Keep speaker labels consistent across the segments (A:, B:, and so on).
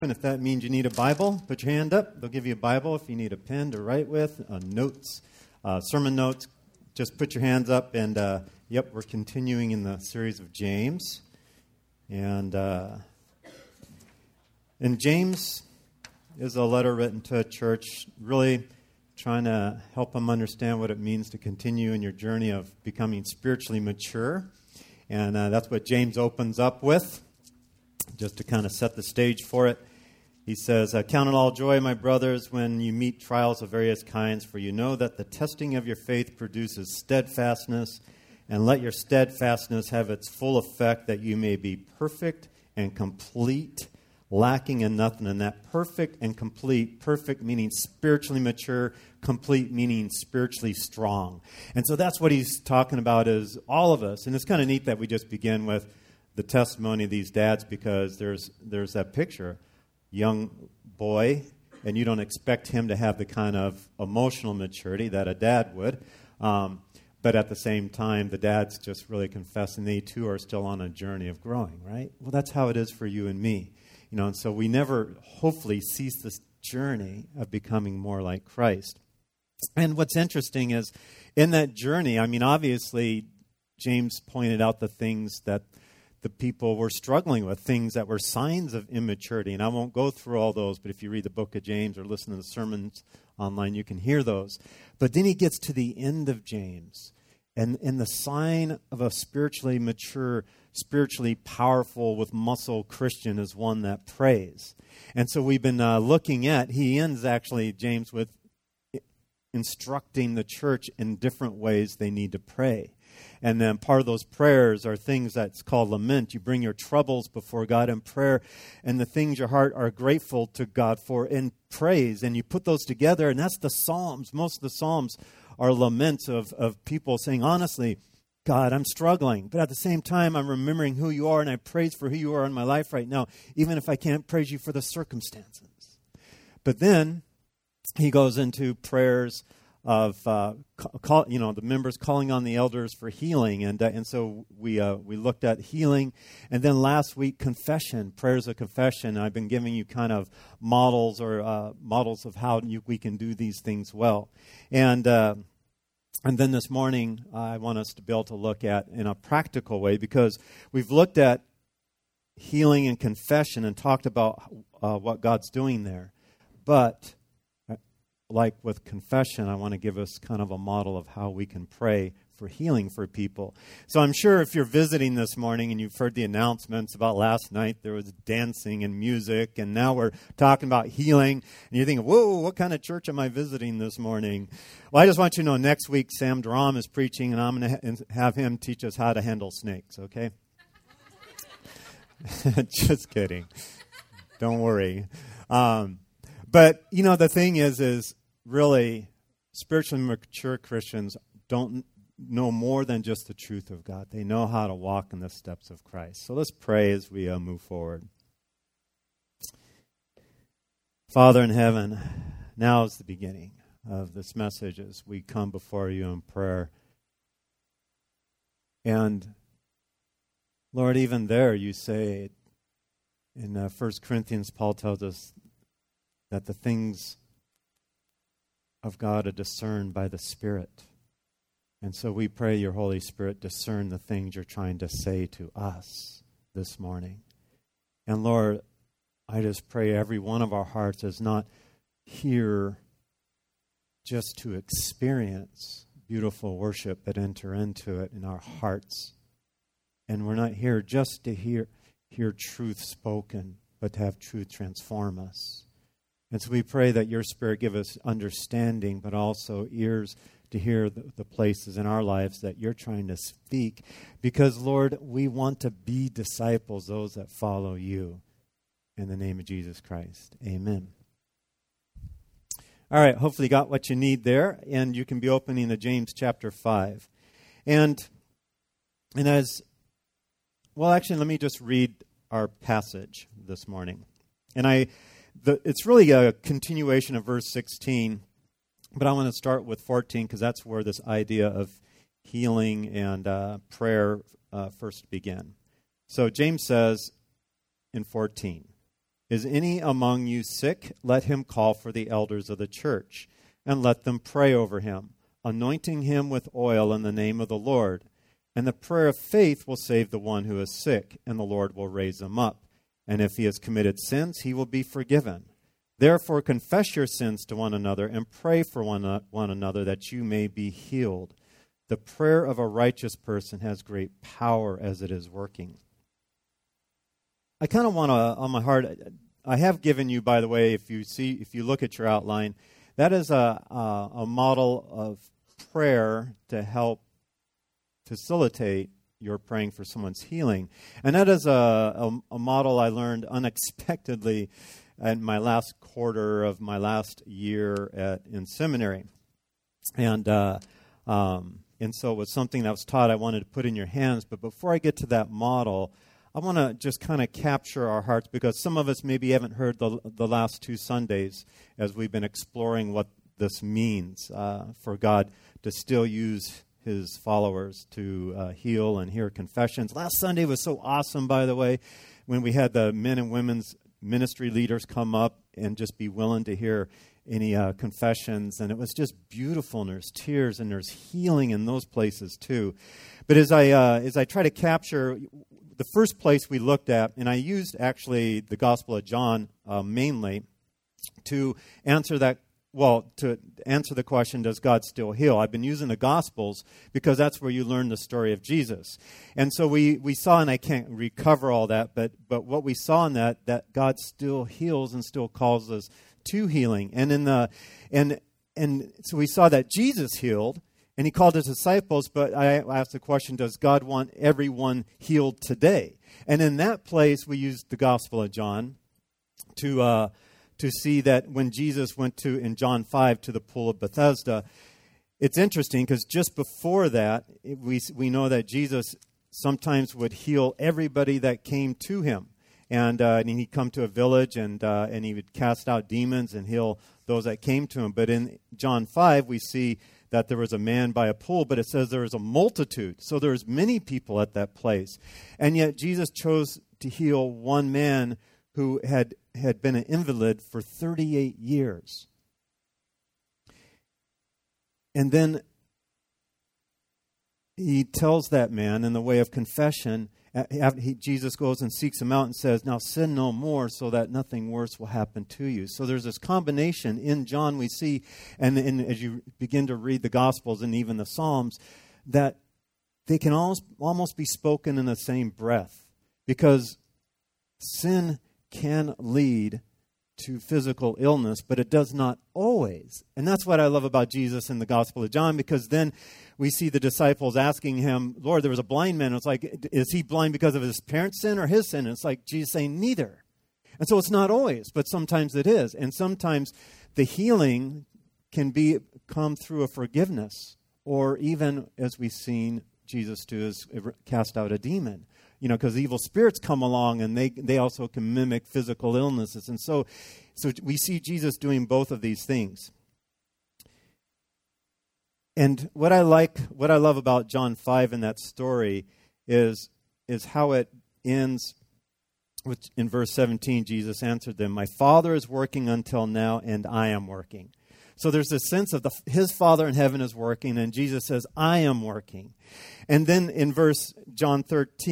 A: And if that means you need a Bible, put your hand up. They'll give you a Bible. If you need a pen to write with, notes, sermon notes, just put your hands up. And, we're continuing in the series of James. And James is a letter written to a church, really trying to help them understand what it means to continue in your journey of becoming spiritually mature. And that's what James opens up with, just to kind of set the stage for it. He says, "Count it all joy, my brothers, when you meet trials of various kinds, for you know that the testing of your faith produces steadfastness, and let your steadfastness have its full effect, that you may be perfect and complete, lacking in nothing." And that perfect and complete, perfect meaning spiritually mature, complete meaning spiritually strong. And so that's what he's talking about, is all of us. And it's kind of neat that we just begin with the testimony of these dads, because there's that picture. Young boy, and you don't expect him to have the kind of emotional maturity that a dad would. But at the same time, the dad's just really confessing they too are still on a journey of growing, right? Well, that's how it is for you and me. And so we never, hopefully, cease this journey of becoming more like Christ. And what's interesting is, in that journey, obviously, James pointed out the things that the people were struggling with, things that were signs of immaturity. And I won't go through all those, but if you read the book of James or listen to the sermons online, you can hear those. But then he gets to the end of James, and the sign of a spiritually mature, spiritually powerful, with muscle Christian is one that prays. And so we've been looking at, he ends actually, James, with instructing the church in different ways they need to pray. And then part of those prayers are things that's called lament. You bring your troubles before God in prayer, and the things your heart are grateful to God for in praise. And you put those together, and that's the Psalms. Most of the Psalms are laments of people saying, honestly, God, I'm struggling. But at the same time, I'm remembering who you are, and I praise for who you are in my life right now, even if I can't praise you for the circumstances. But then he goes into prayers of the members calling on the elders for healing, and so we looked at healing, and then last week confession, prayers of confession. I've been giving you kind of models of how we can do these things well, and then this morning I want us to be able to look at in a practical way, because we've looked at healing and confession and talked about what God's doing there, but like with confession, I want to give us kind of a model of how we can pray for healing for people. So I'm sure if you're visiting this morning and you've heard the announcements about last night, there was dancing and music, and now we're talking about healing, and you're thinking, whoa, what kind of church am I visiting this morning? Well, I just want you to know, next week Sam Duram is preaching, and I'm going to have him teach us how to handle snakes, okay? Just kidding. Don't worry. But, the thing is really, spiritually mature Christians don't know more than just the truth of God. They know how to walk in the steps of Christ. So let's pray as we move forward. Father in heaven, now is the beginning of this message as we come before you in prayer. And, Lord, even there you say, in 1 Corinthians, Paul tells us that the things of God are discerned by the Spirit. And so we pray your Holy Spirit discern the things you're trying to say to us this morning. And Lord, I just pray every one of our hearts is not here just to experience beautiful worship, but enter into it in our hearts. And we're not here just to hear truth spoken, but to have truth transform us. And so we pray that your Spirit give us understanding, but also ears to hear the places in our lives that you're trying to speak. Because, Lord, we want to be disciples, those that follow you. In the name of Jesus Christ, amen. All right, hopefully you got what you need there, and you can be opening to James chapter 5. And actually, let me just read our passage this morning. And it's really a continuation of verse 16, but I want to start with 14 because that's where this idea of healing and prayer first began. So James says in 14, Is any among you sick? Let him call for the elders of the church, and let them pray over him, anointing him with oil in the name of the Lord. And the prayer of faith will save the one who is sick, and the Lord will raise him up. And if he has committed sins, he will be forgiven. Therefore confess your sins to one another, and pray for one another that you may be healed. The prayer of a righteous person has great power as it is working. I kind of want to, on my heart, I have given you, by the way, if you look at your outline, that is a model of prayer to help facilitate your praying for someone's healing. And that is a model I learned unexpectedly in my last quarter of my last year in seminary. And so it was something that was taught I wanted to put in your hands. But before I get to that model, I want to just kind of capture our hearts, because some of us maybe haven't heard the last 2 Sundays as we've been exploring what this means for God to still use his followers to heal and hear confessions. Last Sunday was so awesome, by the way, when we had the men and women's ministry leaders come up and just be willing to hear any confessions, and it was just beautiful, and there's tears and there's healing in those places too. But as I try to capture the first place we looked at, and I used actually the Gospel of John mainly to answer that. Well, to answer the question, does God still heal? I've been using the Gospels because that's where you learn the story of Jesus. And so we saw, and I can't recover all that, but what we saw in that God still heals and still calls us to healing. And so we saw that Jesus healed, and he called his disciples, but I asked the question, does God want everyone healed today? And in that place, we used the Gospel of John to see that when Jesus went in John 5 to the pool of Bethesda, it's interesting because just before that, we know that Jesus sometimes would heal everybody that came to him. And he'd come to a village and he would cast out demons and heal those that came to him. But in John 5, we see that there was a man by a pool, but it says there was a multitude. So there's many people at that place. And yet Jesus chose to heal one man who had been an invalid for 38 years. And then he tells that man in the way of confession, Jesus goes and seeks him out and says, now sin no more so that nothing worse will happen to you. So there's this combination in John we see, and as you begin to read the Gospels and even the Psalms, that they can almost be spoken in the same breath, because sin can lead to physical illness, but it does not always. And that's what I love about Jesus in the Gospel of John, because then we see the disciples asking him, Lord, there was a blind man. It's like, is he blind because of his parents' sin or his sin? And it's like Jesus saying neither. And so it's not always, but sometimes it is. And sometimes the healing can come through a forgiveness, or even, as we've seen Jesus do, is cast out a demon. Because evil spirits come along and they also can mimic physical illnesses. And so we see Jesus doing both of these things. And what I love about John 5 in that story is how it ends. Which in verse 17, Jesus answered them, my Father is working until now, and I am working. So there's this sense of his Father in heaven is working, and Jesus says, I am working. And then in John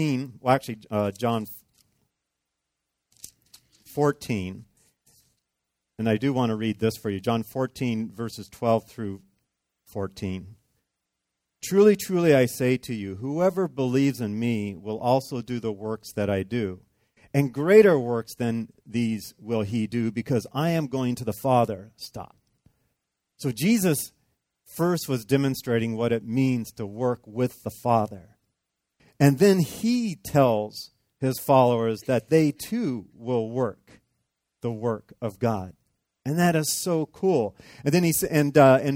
A: 14, and I do want to read this for you, John 14, verses 12 through 14. Truly, truly, I say to you, whoever believes in me will also do the works that I do. And greater works than these will he do, because I am going to the Father. Stop. So Jesus first was demonstrating what it means to work with the Father. And then he tells his followers that they too will work the work of God. And that is so cool. And then he said, and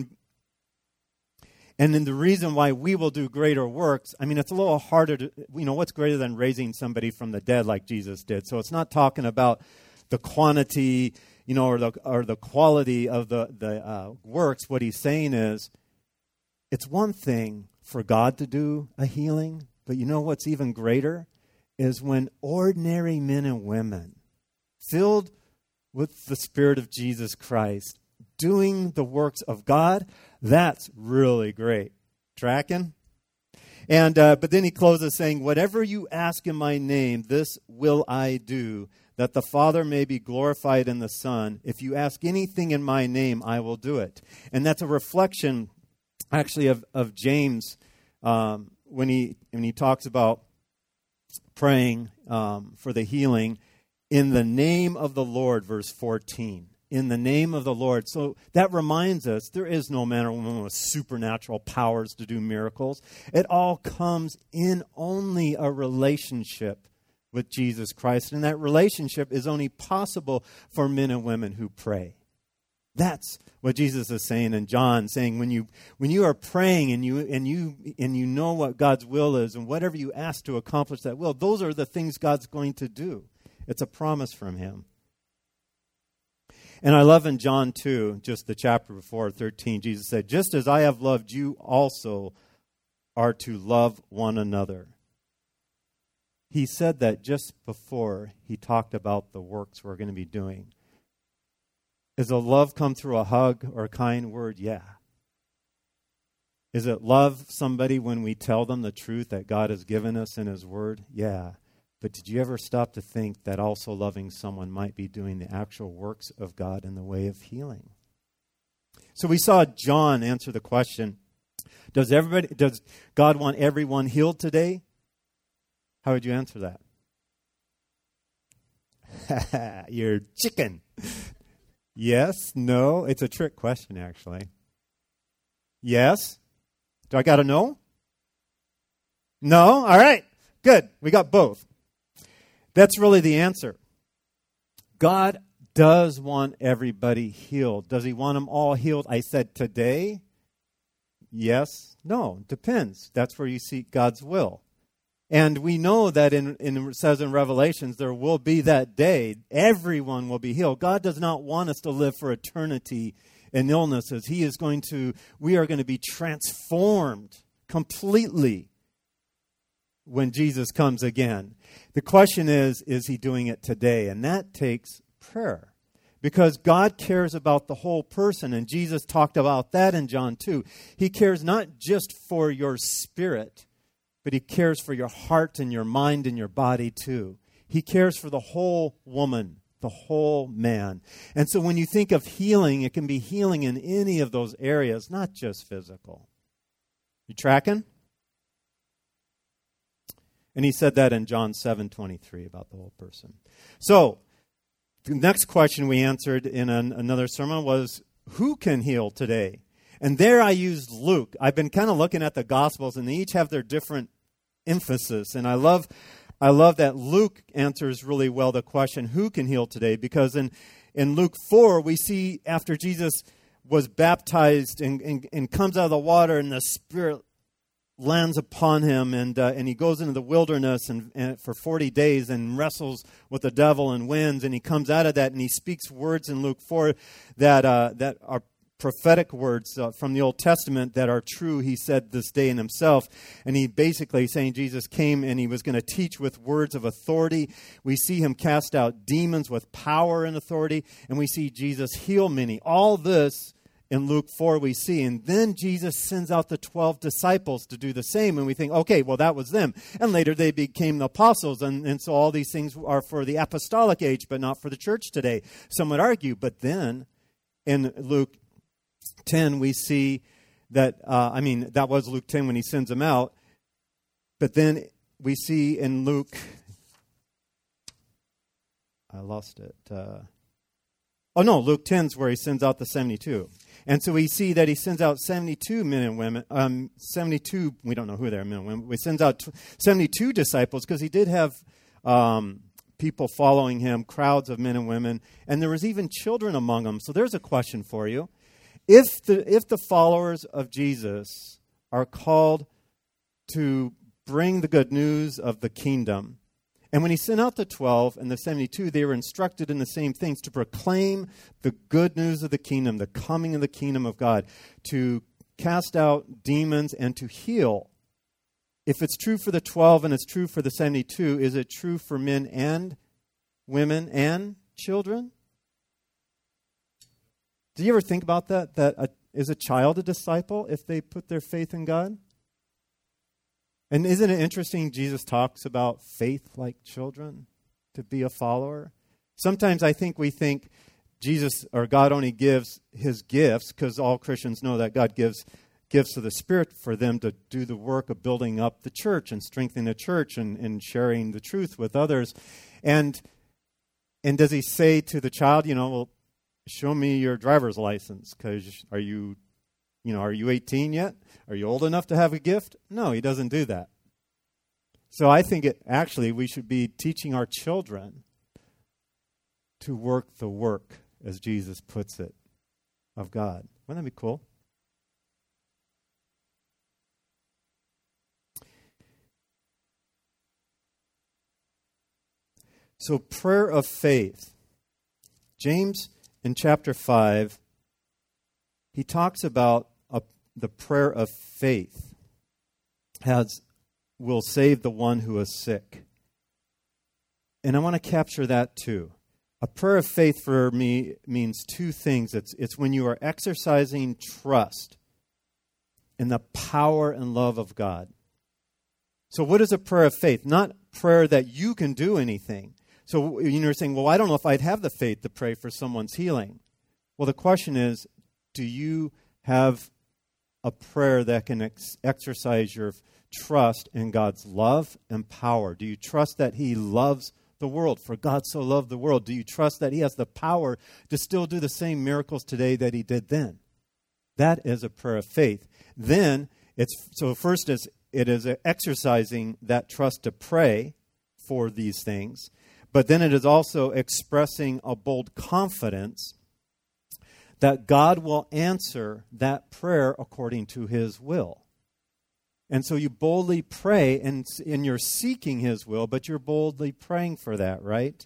A: then the reason why we will do greater works, I mean, it's a little harder to, what's greater than raising somebody from the dead like Jesus did? So it's not talking about the quantity, or the quality of the works. What he's saying is, it's one thing for God to do a healing, but what's even greater is when ordinary men and women, filled with the Spirit of Jesus Christ, doing the works of God, that's really great. Tracking? And but then he closes saying, whatever you ask in my name, this will I do, that the Father may be glorified in the Son. If you ask anything in my name, I will do it. And that's a reflection, actually, of James when he talks about praying for the healing in the name of the Lord, verse 14. In the name of the Lord. So that reminds us there is no man or woman with supernatural powers to do miracles. It all comes in only a relationship with Jesus Christ. And that relationship is only possible for men and women who pray. That's what Jesus is saying in John, saying when you are praying and you know what God's will is, and whatever you ask to accomplish that will, those are the things God's going to do. It's a promise from him. And I love in John 2, just the chapter before, 13, Jesus said, just as I have loved you also are to love one another. He said that just before he talked about the works we're going to be doing. Is a love come through a hug or a kind word? Yeah. Is it love somebody when we tell them the truth that God has given us in his word? Yeah. But did you ever stop to think that also loving someone might be doing the actual works of God in the way of healing? So we saw John answer the question, does God want everyone healed today? How would you answer that? You're chicken. Yes, no, it's a trick question actually. Yes? Do I got to know? No? All right. Good. We got both. That's really the answer. God does want everybody healed. Does he want them all healed? I said today. Yes. No. Depends. That's where you seek God's will. And we know that it says in Revelations, there will be that day. Everyone will be healed. God does not want us to live for eternity in illnesses. We are going to be transformed completely when Jesus comes again. The question is he doing it today? And that takes prayer. Because God cares about the whole person. And Jesus talked about that in John 2. He cares not just for your spirit, but he cares for your heart and your mind and your body too. He cares for the whole woman, the whole man. And so when you think of healing, it can be healing in any of those areas, not just physical. You tracking? And he said that in John 7:23 about the whole person. So, the next question we answered in another sermon was, who can heal today? And there I used Luke. I've been kind of looking at the Gospels, and they each have their different emphasis. And I love that Luke answers really well the question, who can heal today? Because in Luke 4, we see after Jesus was baptized and comes out of the water, and the Spirit lands upon him, and he goes into the wilderness and for 40 days and wrestles with the devil and wins, and he comes out of that, and he speaks words in Luke 4 that are prophetic words from the Old Testament that are true. He said this day in himself, and he basically saying Jesus came and he was going to teach with words of authority. We see him cast out demons with power and authority, and we see Jesus heal many. All this in Luke 4 we see. And then Jesus sends out the 12 disciples to do the same. And we think, okay, well, that was them. And later they became the apostles. And so all these things are for the apostolic age, but not for the church today. Some would argue. But then in Luke 10, we see that, that was Luke 10 when he sends them out. But then we see in Luke, I lost it. Luke 10 is where he sends out the 72. And so we see that he sends out 72 men and women, 72, we don't know who they are, men and women. He sends out 72 disciples because he did have people following him, crowds of men and women, and there was even children among them. So there's a question for you. If the followers of Jesus are called to bring the good news of the kingdom, and when he sent out the 12 and the 72, they were instructed in the same things, to proclaim the good news of the kingdom, the coming of the kingdom of God, to cast out demons and to heal. If it's true for the 12 and it's true for the 72, is it true for men and women and children? Do you ever think about that? Is a child a disciple if they put their faith in God? And isn't it interesting Jesus talks about faith like children, to be a follower? Sometimes I think we think Jesus or God only gives his gifts, because all Christians know that God gives gifts of the Spirit for them to do the work of building up the church and strengthening the church and sharing the truth with others. And does he say to the child, well, show me your driver's license, because are you 18 yet? Are you old enough to have a gift? No, he doesn't do that. So I think we should be teaching our children to work the work, as Jesus puts it, of God. Wouldn't that be cool? So prayer of faith. James in chapter 5, he talks about the prayer of faith will save the one who is sick. And I want to capture that too. A prayer of faith for me means two things. It's when you are exercising trust in the power and love of God. So what is a prayer of faith? Not prayer that you can do anything. So you're saying, well, I don't know if I'd have the faith to pray for someone's healing. Well, the question is, do you have a prayer that can exercise your trust in God's love and power? Do you trust that he loves the world? For God so loved the world. Do you trust that he has the power to still do the same miracles today that he did then? That is a prayer of faith. Then, first it is exercising that trust to pray for these things. But then it is also expressing a bold confidence that God will answer that prayer according to his will. And so you boldly pray, and you're seeking his will, but you're boldly praying for that, right?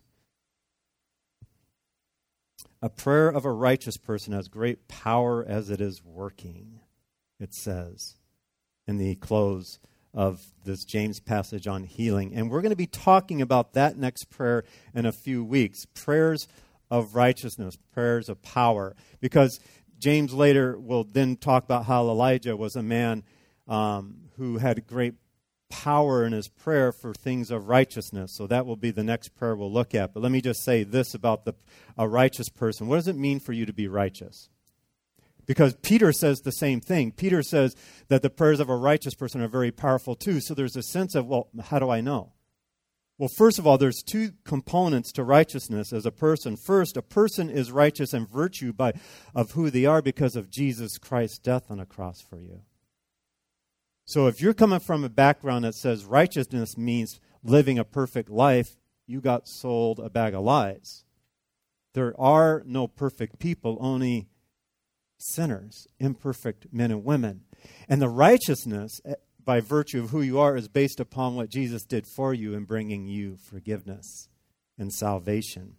A: A prayer of a righteous person has great power as it is working, it says in the close of this James passage on healing. And we're going to be talking about that next prayer in a few weeks. Prayers of righteousness, prayers of power. Because James later will then talk about how Elijah was a man who had great power in his prayer for things of righteousness. So that will be the next prayer we'll look at. But let me just say this about a righteous person. What does it mean for you to be righteous? Because Peter says the same thing. Peter says that the prayers of a righteous person are very powerful too. So there's a sense of, well, how do I know? Well, first of all, there's two components to righteousness as a person. First, a person is righteous in virtue of who they are because of Jesus Christ's death on a cross for you. So if you're coming from a background that says righteousness means living a perfect life, you got sold a bag of lies. There are no perfect people, only sinners, imperfect men and women. And the righteousness, by virtue of who you are, is based upon what Jesus did for you in bringing you forgiveness and salvation.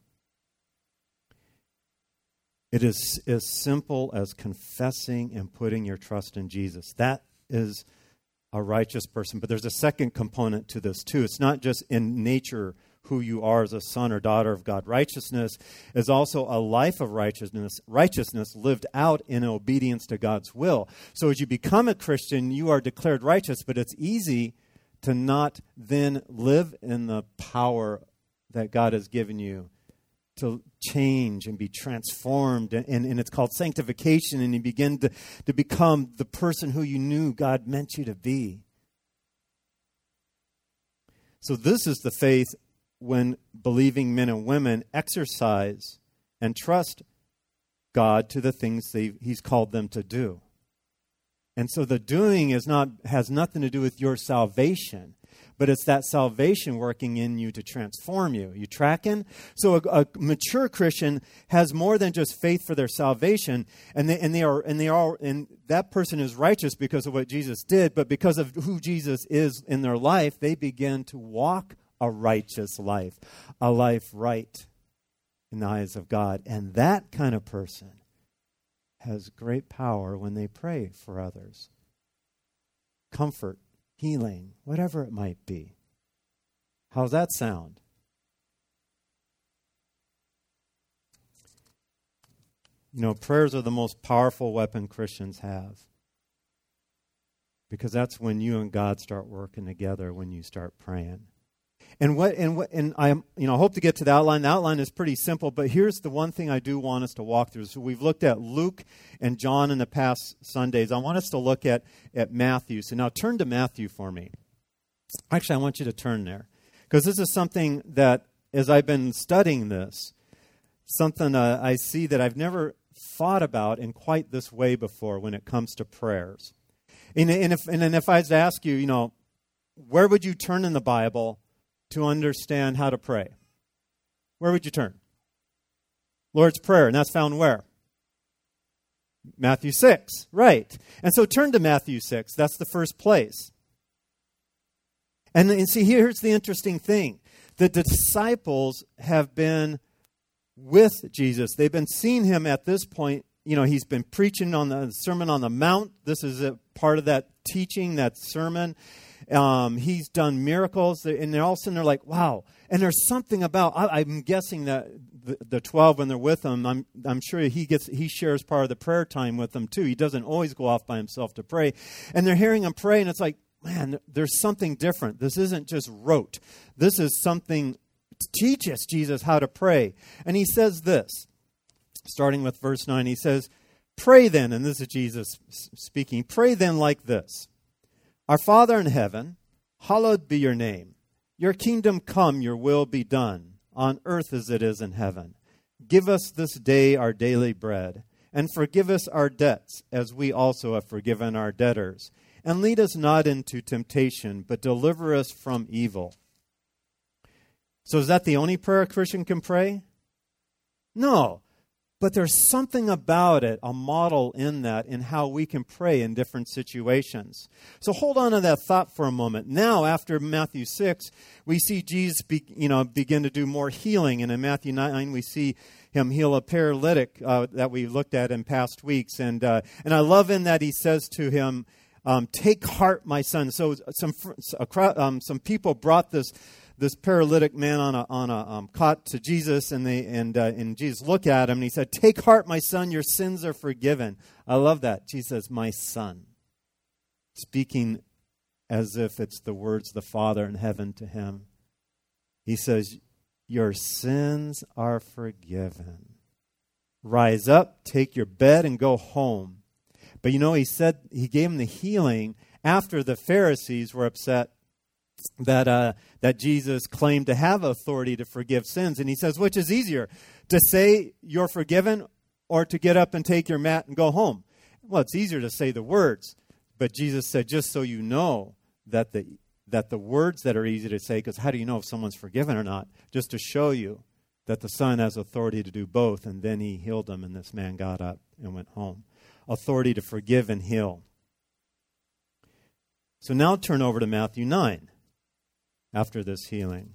A: It is as simple as confessing and putting your trust in Jesus. That is a righteous person. But there's a second component to this too. It's not just in nature who you are as a son or daughter of God. Righteousness is also a life of righteousness lived out in obedience to God's will. So as you become a Christian, you are declared righteous, but it's easy to not then live in the power that God has given you to change and be transformed. And it's called sanctification, and you begin to become the person who you knew God meant you to be. So this is the faith when believing men and women exercise and trust God to the things He's called them to do. And so the doing has nothing to do with your salvation, but it's that salvation working in you to transform you. You tracking? So a mature Christian has more than just faith for their salvation, and that person is righteous because of what Jesus did, but because of who Jesus is in their life, they begin to walk a righteous life, a life right in the eyes of God. And that kind of person has great power when they pray for others. Comfort, healing, whatever it might be. How's that sound? You know, prayers are the most powerful weapon Christians have. Because that's when you and God start working together, when you start praying. And I hope to get to the outline. The outline is pretty simple, but here's the one thing I do want us to walk through. So we've looked at Luke and John in the past Sundays. I want us to look at Matthew. So now turn to Matthew for me. Actually, I want you to turn there. Because this is something that, as I've been studying this, something I see that I've never thought about in quite this way before when it comes to prayers. And if I was to ask you, where would you turn in the Bible to understand how to pray? Where would you turn? Lord's Prayer, and that's found where? Matthew 6, right. And so turn to Matthew 6. That's the first place. And see, here's the interesting thing. The disciples have been with Jesus. They've been seeing him at this point. He's been preaching on the Sermon on the Mount. This is a part of that teaching, that sermon. He's done miracles, and all of a sudden they're like, wow. And there's something about, I'm guessing that the 12, when they're with him, I'm sure he shares part of the prayer time with them too. He doesn't always go off by himself to pray. And they're hearing him pray, and it's like, man, there's something different. This isn't just rote. This is something, teach us, Jesus, how to pray. And he says this, starting with verse 9, he says, pray then, and this is Jesus speaking, pray then like this. Our Father in heaven, hallowed be your name. Your kingdom come, your will be done, on earth as it is in heaven. Give us this day our daily bread, and forgive us our debts, as we also have forgiven our debtors. And lead us not into temptation, but deliver us from evil. So is that the only prayer a Christian can pray? No. But there's something about it, a model in that, in how we can pray in different situations. So hold on to that thought for a moment. Now, after Matthew 6, we see Jesus begin to do more healing. And in Matthew 9, we see him heal a paralytic that we looked at in past weeks. And I love in that he says to him, take heart, my son. So some people brought this paralytic man on a cot to Jesus, and Jesus looked at him and he said, take heart, my son, your sins are forgiven. I love that. Jesus says, my son, speaking as if it's the words of the Father in heaven to him. He says, your sins are forgiven. Rise up, take your bed, and go home. But he said, he gave him the healing after the Pharisees were upset that Jesus claimed to have authority to forgive sins. And he says, which is easier, to say you're forgiven or to get up and take your mat and go home? Well, it's easier to say the words. But Jesus said, just so you know that the words that are easy to say, because how do you know if someone's forgiven or not? Just to show you that the Son has authority to do both. And then he healed him, and this man got up and went home. Authority to forgive and heal. So now turn over to Matthew 9. After this healing,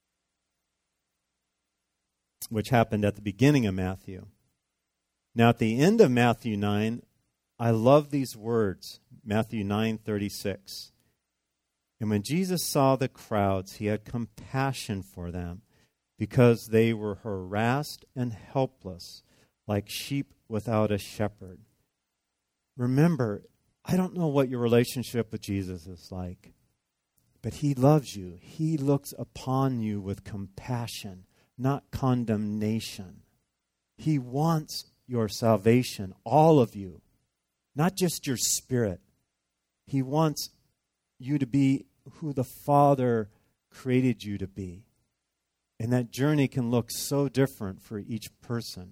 A: which happened at the beginning of Matthew. Now at the end of Matthew 9, I love these words, Matthew 9:36. And when Jesus saw the crowds, he had compassion for them, because they were harassed and helpless, like sheep without a shepherd. Remember, I don't know what your relationship with Jesus is like. But he loves you. He looks upon you with compassion, not condemnation. He wants your salvation, all of you, not just your spirit. He wants you to be who the Father created you to be. And that journey can look so different for each person.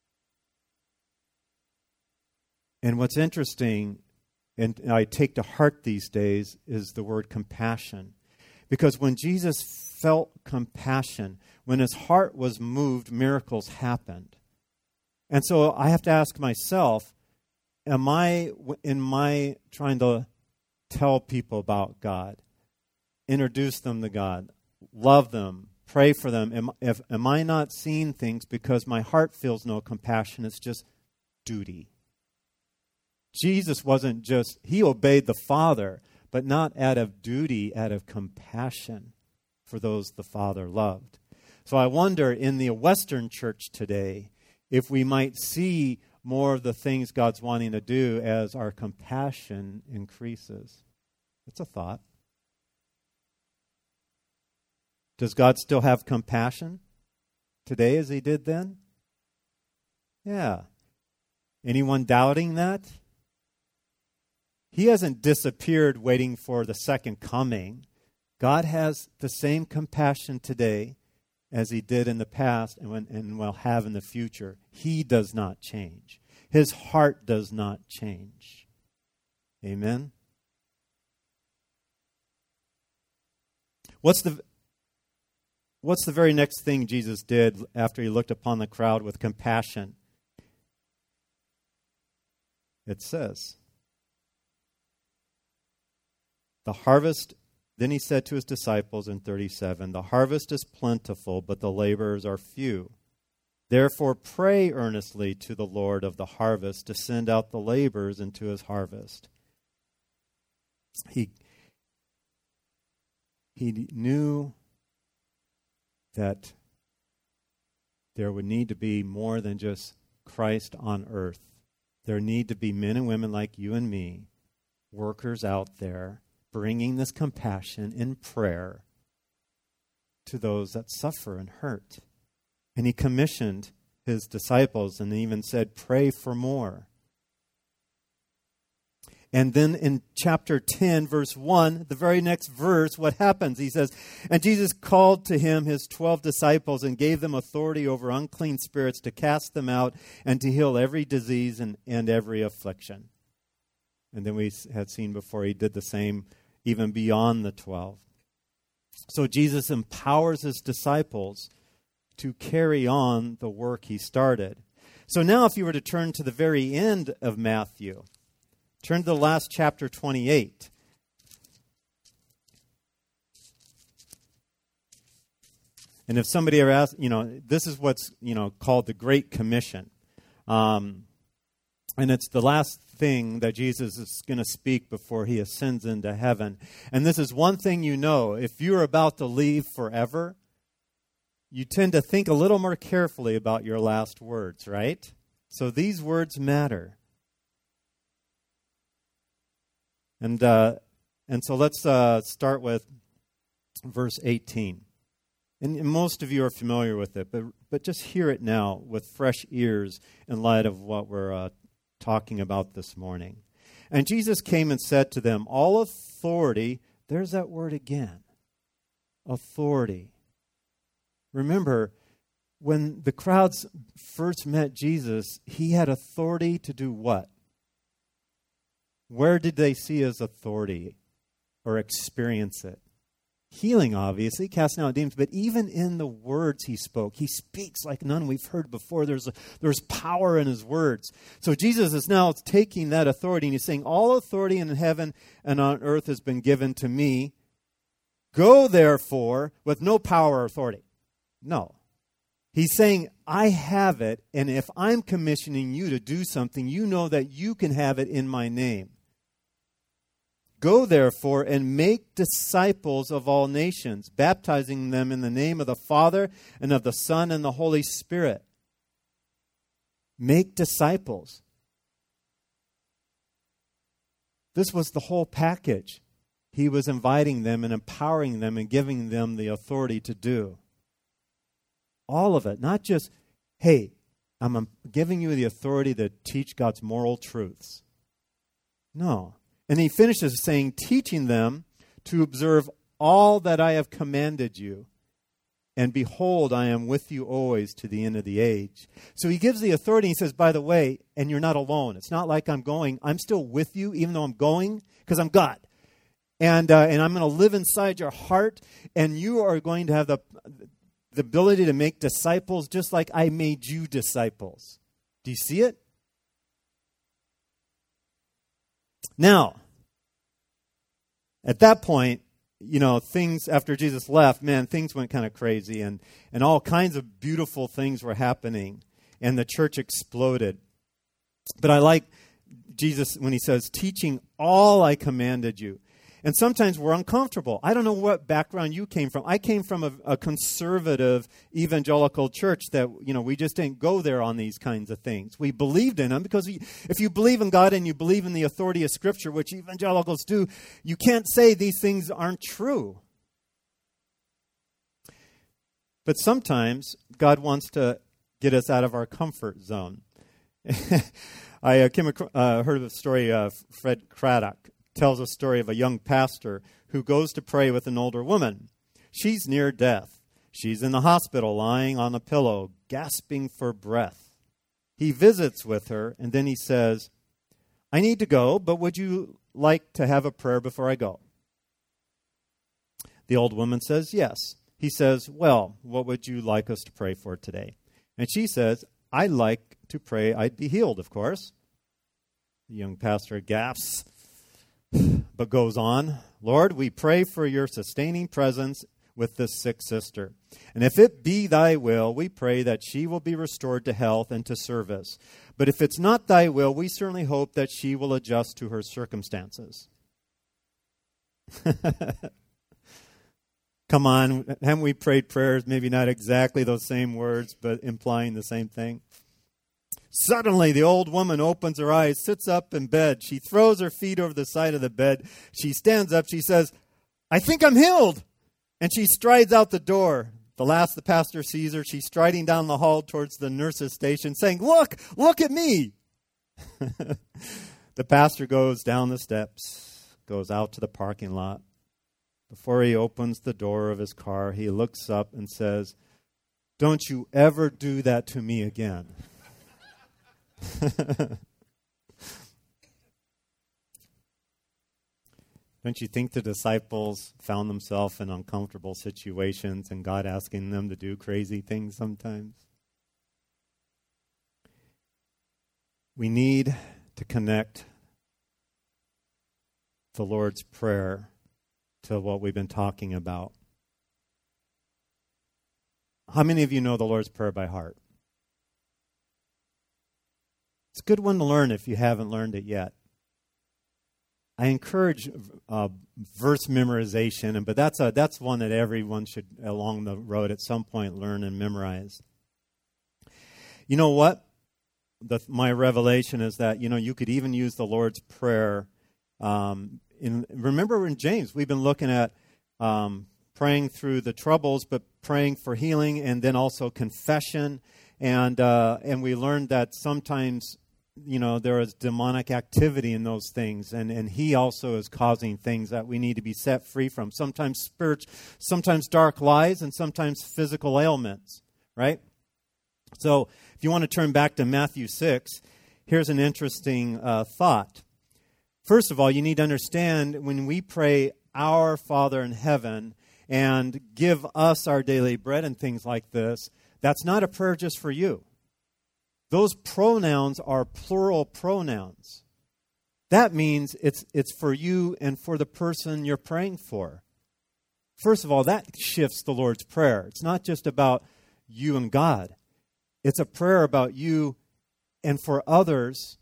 A: And what's interesting, and I take to heart these days, is the word compassion. Because when Jesus felt compassion, when his heart was moved, miracles happened. And so I have to ask myself, am I trying to tell people about God, introduce them to God, love them, pray for them? Am I not seeing things because my heart feels no compassion? It's just duty. Jesus wasn't just, he obeyed the Father, but not out of duty, out of compassion for those the Father loved. So I wonder, in the Western church today, if we might see more of the things God's wanting to do as our compassion increases. It's a thought. Does God still have compassion today as he did then? Yeah. Anyone doubting that? He hasn't disappeared waiting for the second coming. God has the same compassion today as he did in the past and will have in the future. He does not change. His heart does not change. Amen? What's the very next thing Jesus did after he looked upon the crowd with compassion? It says, the harvest, then he said to his disciples in 37, the harvest is plentiful, but the laborers are few. Therefore pray earnestly to the Lord of the harvest to send out the laborers into his harvest. He knew that there would need to be more than just Christ on earth. There need to be men and women like you and me, workers out there, bringing this compassion in prayer to those that suffer and hurt. And he commissioned his disciples and even said, pray for more. And then in chapter 10, verse 1, the very next verse, what happens? He says, and Jesus called to him his 12 disciples and gave them authority over unclean spirits to cast them out and to heal every disease and every affliction. And then we had seen before he did the same even beyond the 12. So Jesus empowers his disciples to carry on the work he started. So now if you were to turn to the very end of Matthew, turn to the last chapter 28. And if somebody ever asks, this is what's, called the Great Commission. And it's the last thing that Jesus is going to speak before he ascends into heaven. And this is one thing if you're about to leave forever, you tend to think a little more carefully about your last words, right? So these words matter. And so let's start with verse 18. And most of you are familiar with it, but just hear it now with fresh ears in light of what we're talking about this morning. And Jesus came and said to them, all authority, there's that word again, authority. Remember, when the crowds first met Jesus, he had authority to do what? Where did they see his authority or experience it? Healing, obviously, casting out demons, but even in the words he spoke, he speaks like none we've heard before. There's power in his words. So Jesus is now taking that authority and he's saying, all authority in heaven and on earth has been given to me. Go, therefore, with no power or authority. No. He's saying, I have it, and if I'm commissioning you to do something, you know that you can have it in my name. Go, therefore, and make disciples of all nations, baptizing them in the name of the Father and of the Son and the Holy Spirit. Make disciples. This was the whole package. He was inviting them and empowering them and giving them the authority to do. All of it, not just, hey, I'm giving you the authority to teach God's moral truths. No. And he finishes saying, teaching them to observe all that I have commanded you. And behold, I am with you always to the end of the age. So he gives the authority. He says, by the way, and you're not alone. It's not like I'm going. I'm still with you, even though I'm going, because I'm God. And I'm going to live inside your heart. And you are going to have the ability to make disciples just like I made you disciples. Do you see it? Now, at that point, things, after Jesus left, things went kind of crazy and all kinds of beautiful things were happening and the church exploded. But I like Jesus when he says, teaching all I commanded you. And sometimes we're uncomfortable. I don't know what background you came from. I came from a conservative evangelical church that, we just didn't go there on these kinds of things. We believed in them because if you believe in God and you believe in the authority of Scripture, which evangelicals do, you can't say these things aren't true. But sometimes God wants to get us out of our comfort zone. I heard of a story of Fred Craddock. Tells a story of a young pastor who goes to pray with an older woman. She's near death. She's in the hospital lying on a pillow, gasping for breath. He visits with her, and then he says, I need to go, but would you like to have a prayer before I go? The old woman says, yes. He says, well, what would you like us to pray for today? And she says, I'd like to pray I'd be healed, of course. The young pastor gasps, but goes on, Lord, we pray for your sustaining presence with this sick sister. And if it be thy will, we pray that she will be restored to health and to service. But if it's not thy will, we certainly hope that she will adjust to her circumstances. Come on, haven't we prayed prayers, maybe not exactly those same words, but implying the same thing? Suddenly, the old woman opens her eyes, sits up in bed. She throws her feet over the side of the bed. She stands up. She says, I think I'm healed. And she strides out the door. The last the pastor sees her, she's striding down the hall towards the nurse's station, saying, look at me. The pastor goes down the steps, goes out to the parking lot. Before he opens the door of his car, he looks up and says, don't you ever do that to me again. Don't you think the disciples found themselves in uncomfortable situations and God asking them to do crazy things sometimes? We need to connect the Lord's Prayer to what we've been talking about. How many of you know the Lord's Prayer by heart? It's a good one to learn if you haven't learned it yet. I encourage verse memorization, but that's one that everyone should, along the road at some point, learn and memorize. You know what? My revelation is that, you could even use the Lord's Prayer. Remember in James, we've been looking at praying through the troubles, but praying for healing, and then also confession. And we learned that sometimes, there is demonic activity in those things, and he also is causing things that we need to be set free from. Sometimes spiritual, sometimes dark lies, and sometimes physical ailments, right? So if you want to turn back to Matthew 6, here's an interesting thought. First of all, you need to understand when we pray, Our Father in heaven, and give us our daily bread and things like this, that's not a prayer just for you. Those pronouns are plural pronouns. That means it's for you and for the person you're praying for. First of all, that shifts the Lord's Prayer. It's not just about you and God. It's a prayer about you and for others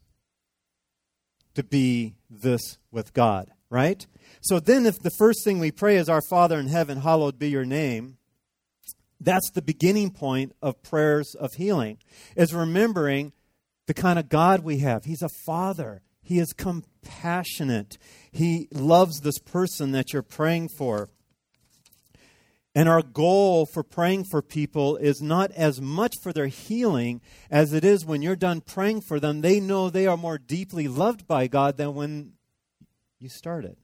A: to be this with God, right? So then if the first thing we pray is, Our Father in heaven, hallowed be your name, that's the beginning point of prayers of healing, is remembering the kind of God we have. He's a Father. He is compassionate. He loves this person that you're praying for. And our goal for praying for people is not as much for their healing as it is when you're done praying for them, they know they are more deeply loved by God than when you started.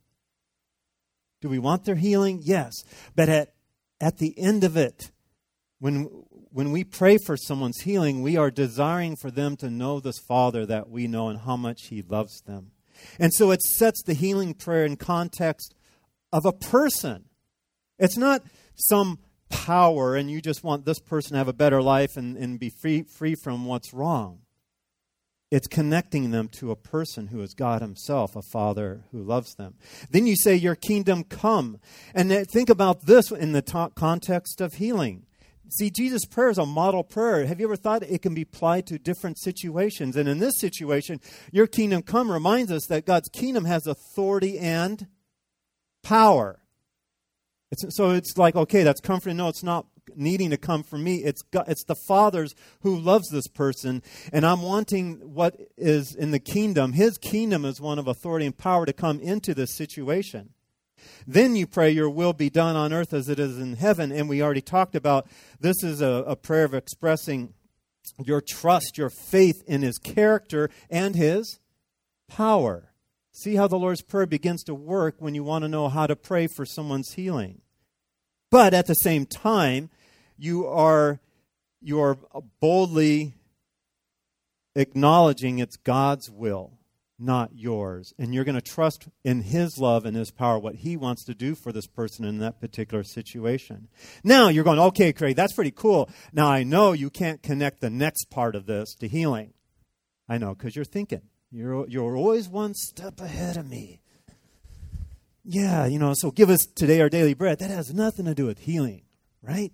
A: Do we want their healing? Yes. But at the end of it, when we pray for someone's healing, we are desiring for them to know this Father that we know and how much He loves them. And so it sets the healing prayer in context of a person. It's not some power and you just want this person to have a better life and be free from what's wrong. It's connecting them to a person who is God Himself, a Father who loves them. Then you say, your kingdom come. And think about this in the context of healing. See, Jesus' prayer is a model prayer. Have you ever thought it can be applied to different situations? And in this situation, your kingdom come reminds us that God's kingdom has authority and power. So it's like, okay, that's comforting. No, it's not needing to come from me. It's the Father's who loves this person, and I'm wanting what is in the kingdom. His kingdom is one of authority and power to come into this situation. Then you pray, your will be done on earth as it is in heaven. And we already talked about this is a prayer of expressing your trust, your faith in His character and His power. See how the Lord's Prayer begins to work when you want to know how to pray for someone's healing. But at the same time, you are boldly acknowledging it's God's will, not yours. And you're going to trust in His love and His power, what He wants to do for this person in that particular situation. Now you're going, okay, Craig, that's pretty cool. Now I know you can't connect the next part of this to healing. I know, because you're thinking. You're always one step ahead of me. Yeah, so give us today our daily bread. That has nothing to do with healing, right?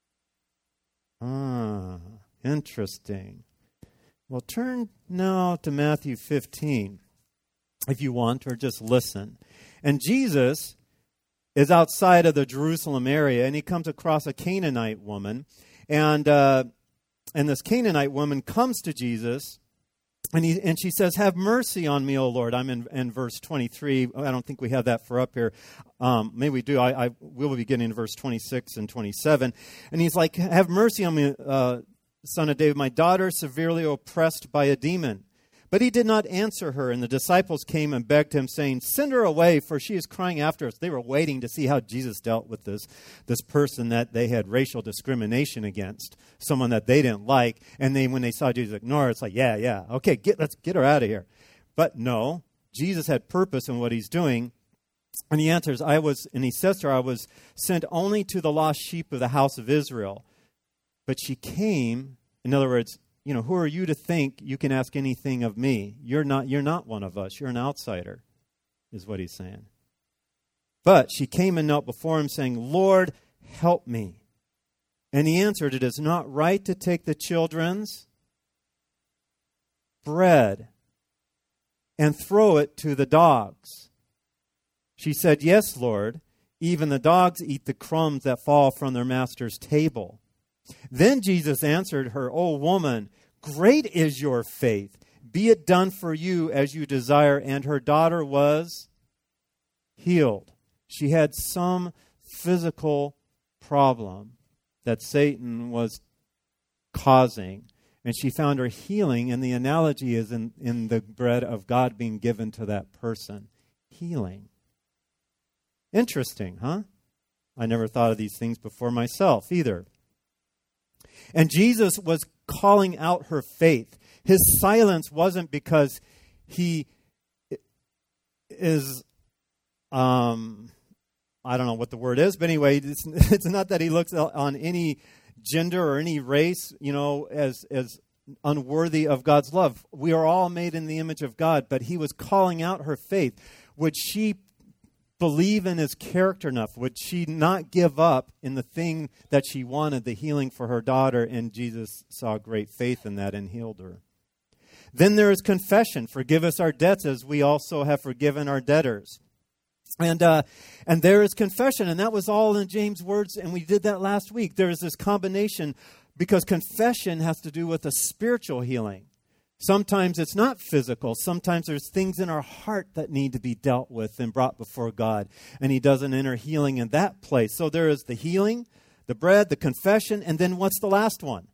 A: Interesting. Well, turn now to Matthew 15, if you want, or just listen. And Jesus is outside of the Jerusalem area, and He comes across a Canaanite woman. And this Canaanite woman comes to Jesus, and she says, have mercy on me, O Lord. I'm in verse 23. I don't think we have that for up here. Maybe we do. I will be getting to verse 26 and 27. And He's like, have mercy on me, Son of David. My daughter is severely oppressed by a demon. But He did not answer her. And the disciples came and begged Him, saying, send her away, for she is crying after us. They were waiting to see how Jesus dealt with this person that they had racial discrimination against, someone that they didn't like. And then when they saw Jesus ignore her, it's like, yeah, okay, let's get her out of here. But no, Jesus had purpose in what He's doing. And He answers, He says to her, I was sent only to the lost sheep of the house of Israel. But she came, in other words, who are you to think you can ask anything of me? You're not one of us. You're an outsider, is what He's saying. But she came and knelt before Him, saying, Lord, help me. And He answered, it is not right to take the children's bread and throw it to the dogs. She said, yes, Lord, even the dogs eat the crumbs that fall from their master's table. Then Jesus answered her, O woman, great is your faith. Be it done for you as you desire. And her daughter was healed. She had some physical problem that Satan was causing. And she found her healing. And the analogy is in the bread of God being given to that person. Healing. Interesting, huh? I never thought of these things before myself either. And Jesus was calling out her faith. His silence wasn't because He is, I don't know what the word is, but anyway, it's not that He looks on any gender or any race, as unworthy of God's love. We are all made in the image of God, but He was calling out her faith. Would she believe in His character enough? Would she not give up in the thing that she wanted, the healing for her daughter? And Jesus saw great faith in that and healed her. Then there is confession. Forgive us our debts as we also have forgiven our debtors. And there is confession. And that was all in James' words. And we did that last week. There is this combination because confession has to do with a spiritual healing. Sometimes it's not physical. Sometimes there's things in our heart that need to be dealt with and brought before God. And He does an inner healing in that place. So there is the healing, the bread, the confession, and then what's the last one?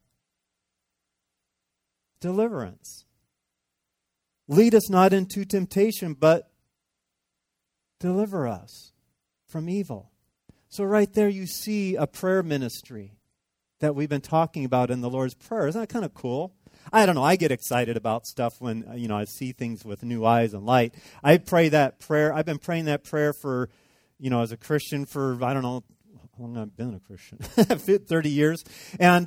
A: Deliverance. Lead us not into temptation, but deliver us from evil. So right there you see a prayer ministry that we've been talking about in the Lord's Prayer. Isn't that kind of cool? I don't know. I get excited about stuff when, I see things with new eyes and light. I pray that prayer. I've been praying that prayer for, as a Christian for, I don't know how long I've been a Christian, 30 years. And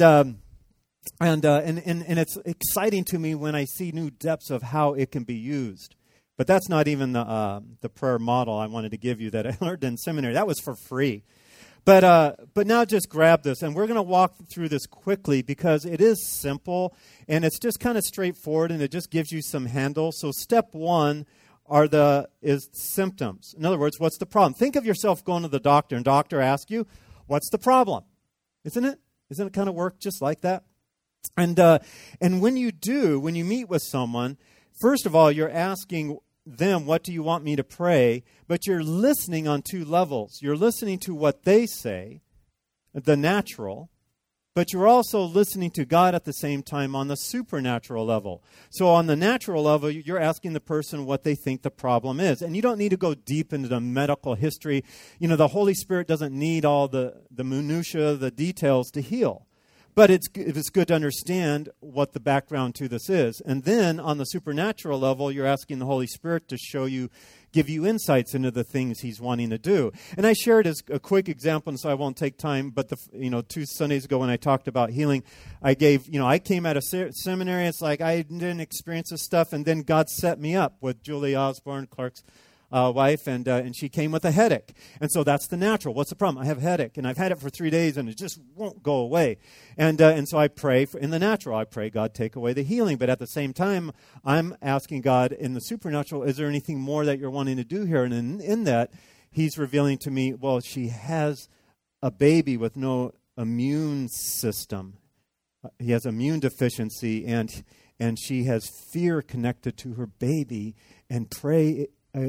A: it's exciting to me when I see new depths of how it can be used. But that's not even the prayer model I wanted to give you that I learned in seminary. That was for free. But now just grab this, and we're going to walk through this quickly because it is simple, and it's just kind of straightforward, and it just gives you some handle. So step one is symptoms. In other words, what's the problem? Think of yourself going to the doctor, and doctor asks you, what's the problem? Isn't it? Isn't it kind of work just like that? And when you meet with someone, first of all, you're asking them, what do you want me to pray? But you're listening on two levels. You're listening to what they say, the natural, but you're also listening to God at the same time on the supernatural level. So on the natural level, you're asking the person what they think the problem is. And you don't need to go deep into the medical history. You know, the Holy Spirit doesn't need all the minutiae, the details to heal. But it's good to understand what the background to this is. And then on the supernatural level, you're asking the Holy Spirit to give you insights into the things He's wanting to do. And I shared as a quick example, and so I won't take time, but 2 Sundays ago when I talked about healing, I came out of seminary, it's like I didn't experience this stuff, and then God set me up with Julie Osborne, Clark's wife, and she came with a headache. And so that's the natural. What's the problem? I have a headache, and I've had it for 3 days, and it just won't go away. And so I pray in the natural. I pray, God, take away the healing. But at the same time, I'm asking God in the supernatural, is there anything more that you're wanting to do here? And in that, He's revealing to me, well, she has a baby with no immune system. He has immune deficiency, and she has fear connected to her baby, and pray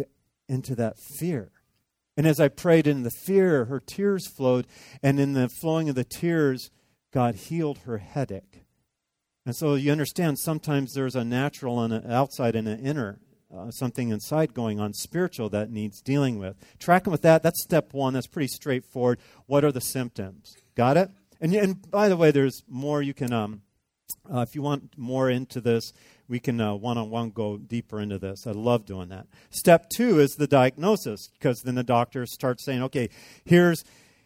A: into that fear. And as I prayed in the fear, her tears flowed, and in the flowing of the tears, God healed her headache. And so you understand, sometimes there's a natural and an outside and an inner, something inside going on, spiritual, that needs dealing with. Tracking with that, that's step one. That's pretty straightforward. What are the symptoms? Got it? And by the way, there's more you can, if you want more into this, we can one-on-one go deeper into this. I love doing that. Step two is the diagnosis, because then the doctor starts saying, okay, here's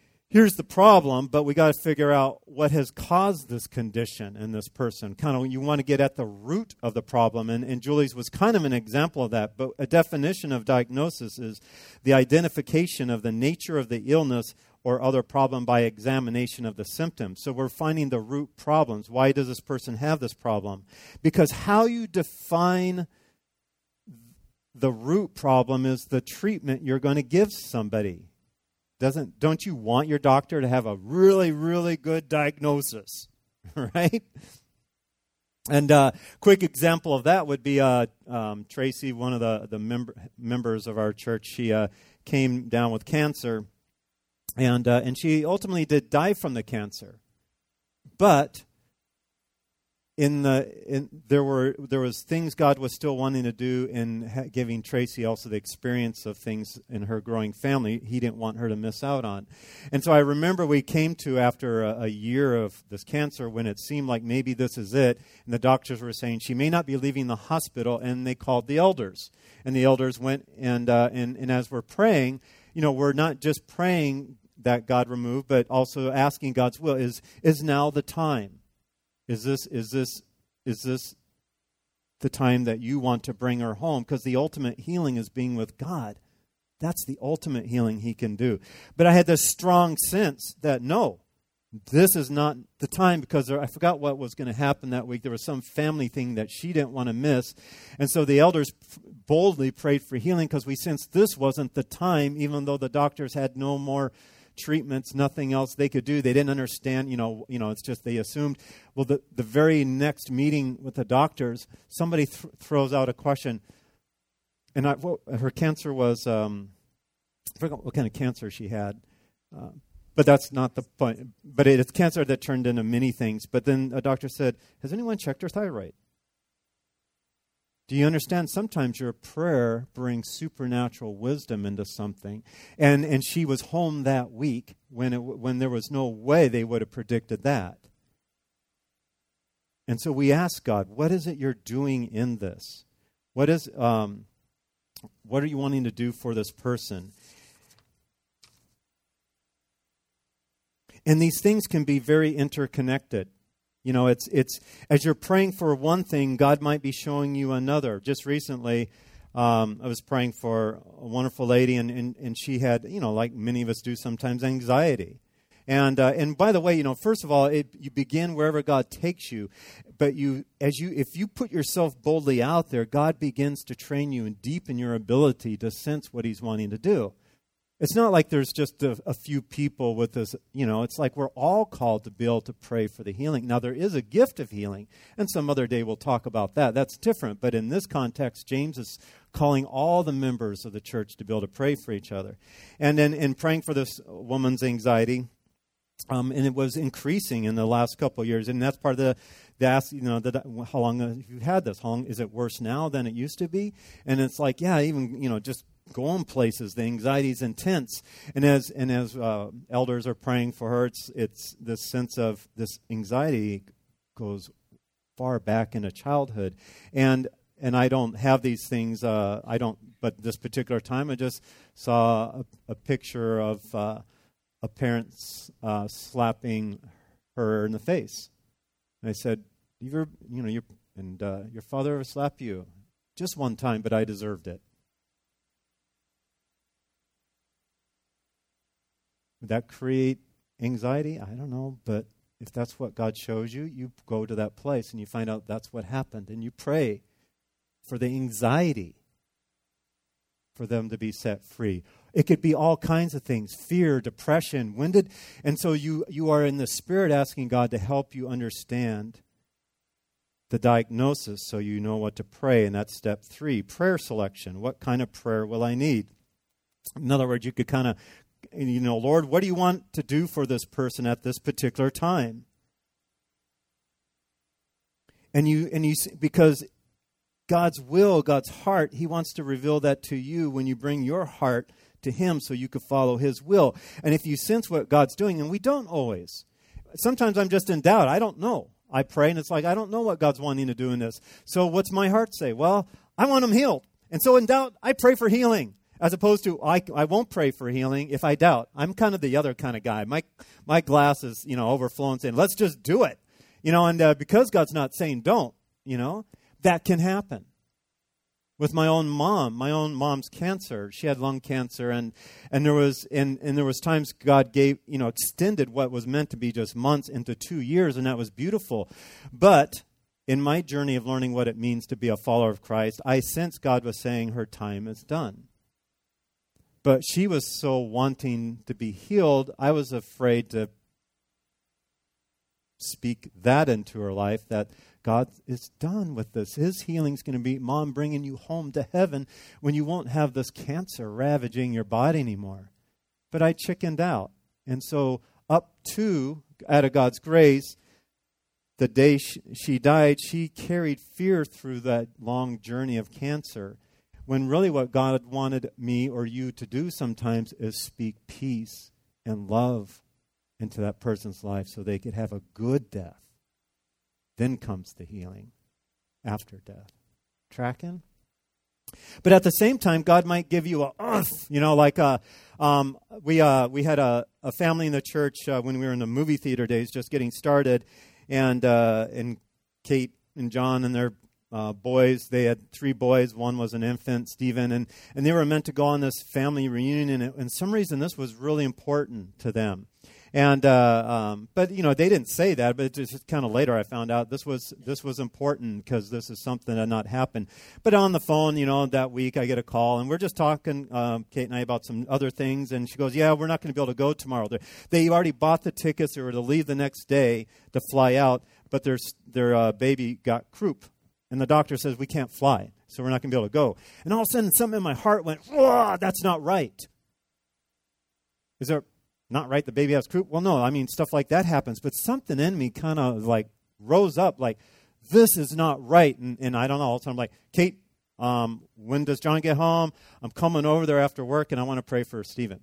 A: the problem, but we got to figure out what has caused this condition in this person. Kind of, you want to get at the root of the problem, and Julie's was kind of an example of that. But a definition of diagnosis is the identification of the nature of the illness or other problem by examination of the symptoms. So we're finding the root problems. Why does this person have this problem? Because how you define the root problem is the treatment you're going to give somebody. Don't you want your doctor to have a really, really good diagnosis, right? And a quick example of that would be Tracy, one of the members of our church. She came down with cancer. And she ultimately did die from the cancer, but there was things God was still wanting to do in giving Tracy also the experience of things in her growing family He didn't want her to miss out on. And so I remember we came to after a year of this cancer when it seemed like maybe this is it, and the doctors were saying she may not be leaving the hospital, and they called the elders, and the elders went and as we're praying, we're not just praying that God remove, but also asking God's will. Is now the time? Is this the time that you want to bring her home? Because the ultimate healing is being with God. That's the ultimate healing He can do. But I had this strong sense that no, this is not the time, because I forgot what was going to happen that week. There was some family thing that she didn't want to miss. And so the elders boldly prayed for healing, because we sensed this wasn't the time, even though the doctors had no more treatments, nothing else they could do. They didn't understand, it's just they assumed. Well, the very next meeting with the doctors, somebody throws out a question. And her cancer was, I forgot what kind of cancer she had. But that's not the point. But it's cancer that turned into many things. But then a doctor said, has anyone checked her thyroid? Do you understand? Sometimes your prayer brings supernatural wisdom into something. And she was home that week when there was no way they would have predicted that. And so we ask God, what is it you're doing in this? What are you wanting to do for this person? And these things can be very interconnected. It's as you're praying for one thing, God might be showing you another. Just recently, I was praying for a wonderful lady, and she had, like many of us do sometimes, anxiety. And by the way, first of all, you begin wherever God takes you. But if you put yourself boldly out there, God begins to train you and deepen your ability to sense what He's wanting to do. It's not like there's just a few people with this, it's like we're all called to be able to pray for the healing. Now, there is a gift of healing, and some other day we'll talk about that. That's different. But in this context, James is calling all the members of the church to be able to pray for each other. And then in praying for this woman's anxiety, and it was increasing in the last couple of years. And that's part of how long have you had this? How long is it worse now than it used to be? And it's like, even, just going places, the anxiety is intense. And as elders are praying for her, it's this sense of this anxiety goes far back into childhood. And I don't have these things, but this particular time I just saw a picture of a parent slapping her in the face. And I said, your father ever slapped you? Just one time, but I deserved it. Would that create anxiety? I don't know, but if that's what God shows you, you go to that place and you find out that's what happened, and you pray for the anxiety for them to be set free. It could be all kinds of things, fear, depression. And so you are in the Spirit asking God to help you understand the diagnosis so you know what to pray, and that's step 3, prayer selection. What kind of prayer will I need? In other words, you could kind of, Lord, what do you want to do for this person at this particular time? And you because God's will, God's heart, He wants to reveal that to you when you bring your heart to Him so you could follow His will. And if you sense what God's doing, and we don't always. Sometimes I'm just in doubt. I don't know. I pray, and it's like, I don't know what God's wanting to do in this. So what's my heart say? Well, I want them healed. And so in doubt, I pray for healing. As opposed to, I won't pray for healing if I doubt. I'm kind of the other kind of guy. My glass is, overflowing, saying, let's just do it. And because God's not saying don't, that can happen. With my own mom's cancer, she had lung cancer, and there was times God gave, extended what was meant to be just months into 2 years, and that was beautiful. But in my journey of learning what it means to be a follower of Christ, I sensed God was saying her time is done. But she was so wanting to be healed, I was afraid to speak that into her life, that God is done with this. His healing's going to be, Mom, bringing you home to heaven when you won't have this cancer ravaging your body anymore. But I chickened out. And so up to, out of God's grace, the day she died, she carried fear through that long journey of cancer. When really what God wanted me or you to do sometimes is speak peace and love into that person's life so they could have a good death. Then comes the healing after death. Tracking? But at the same time, God might give you we had a family in the church when we were in the movie theater days, just getting started, and Kate and John and their boys. They had 3 boys. One was an infant, Stephen, and they were meant to go on this family reunion. And for some reason, this was really important to them. And but they didn't say that. But just kind of later, I found out this was important because this is something that had not happened. But on the phone, that week I get a call, and we're just talking, Kate and I, about some other things. And she goes, "Yeah, we're not going to be able to go tomorrow. They already bought the tickets. They were to leave the next day to fly out, but their baby got croup. And the doctor says, we can't fly, so we're not going to be able to go." And all of a sudden, something in my heart went, "Whoa, that's not right." Is there not right the baby has croup? Well, no, stuff like that happens. But something in me kind of rose up, this is not right. And I don't know, all the time I'm like, "Kate, when does John get home? I'm coming over there after work, and I want to pray for Stephen."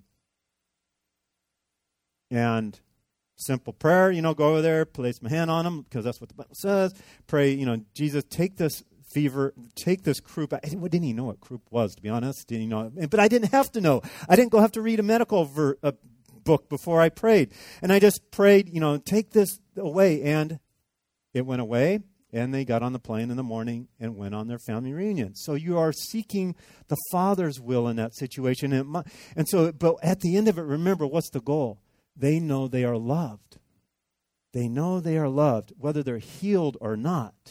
A: And simple prayer, go over there, place my hand on him, because that's what the Bible says. Pray, Jesus, take this fever, take this croup. I didn't even know what croup was, to be honest. But I didn't have to know. I didn't have to read a medical book before I prayed. And I just prayed, take this away. And it went away, and they got on the plane in the morning and went on their family reunion. So you are seeking the Father's will in that situation. But at the end of it, remember, what's the goal? they know they are loved. They know they are loved, whether they're healed or not.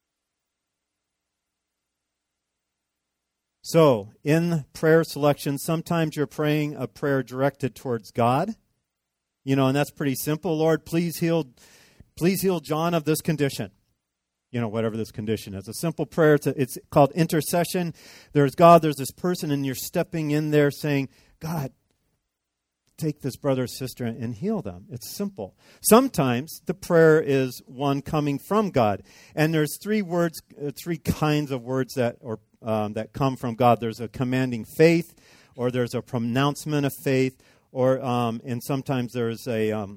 A: So, in prayer selection, sometimes you're praying a prayer directed towards God. And that's pretty simple. Lord, please heal John of this condition. Whatever this condition is. A simple prayer. It's called intercession. There's God, there's this person, and you're stepping in there saying, God, take this brother or sister and heal them. It's simple. Sometimes the prayer is one coming from God. And there's three kinds of words that come from God. There's a commanding faith, or there's a pronouncement of faith, or and sometimes there's a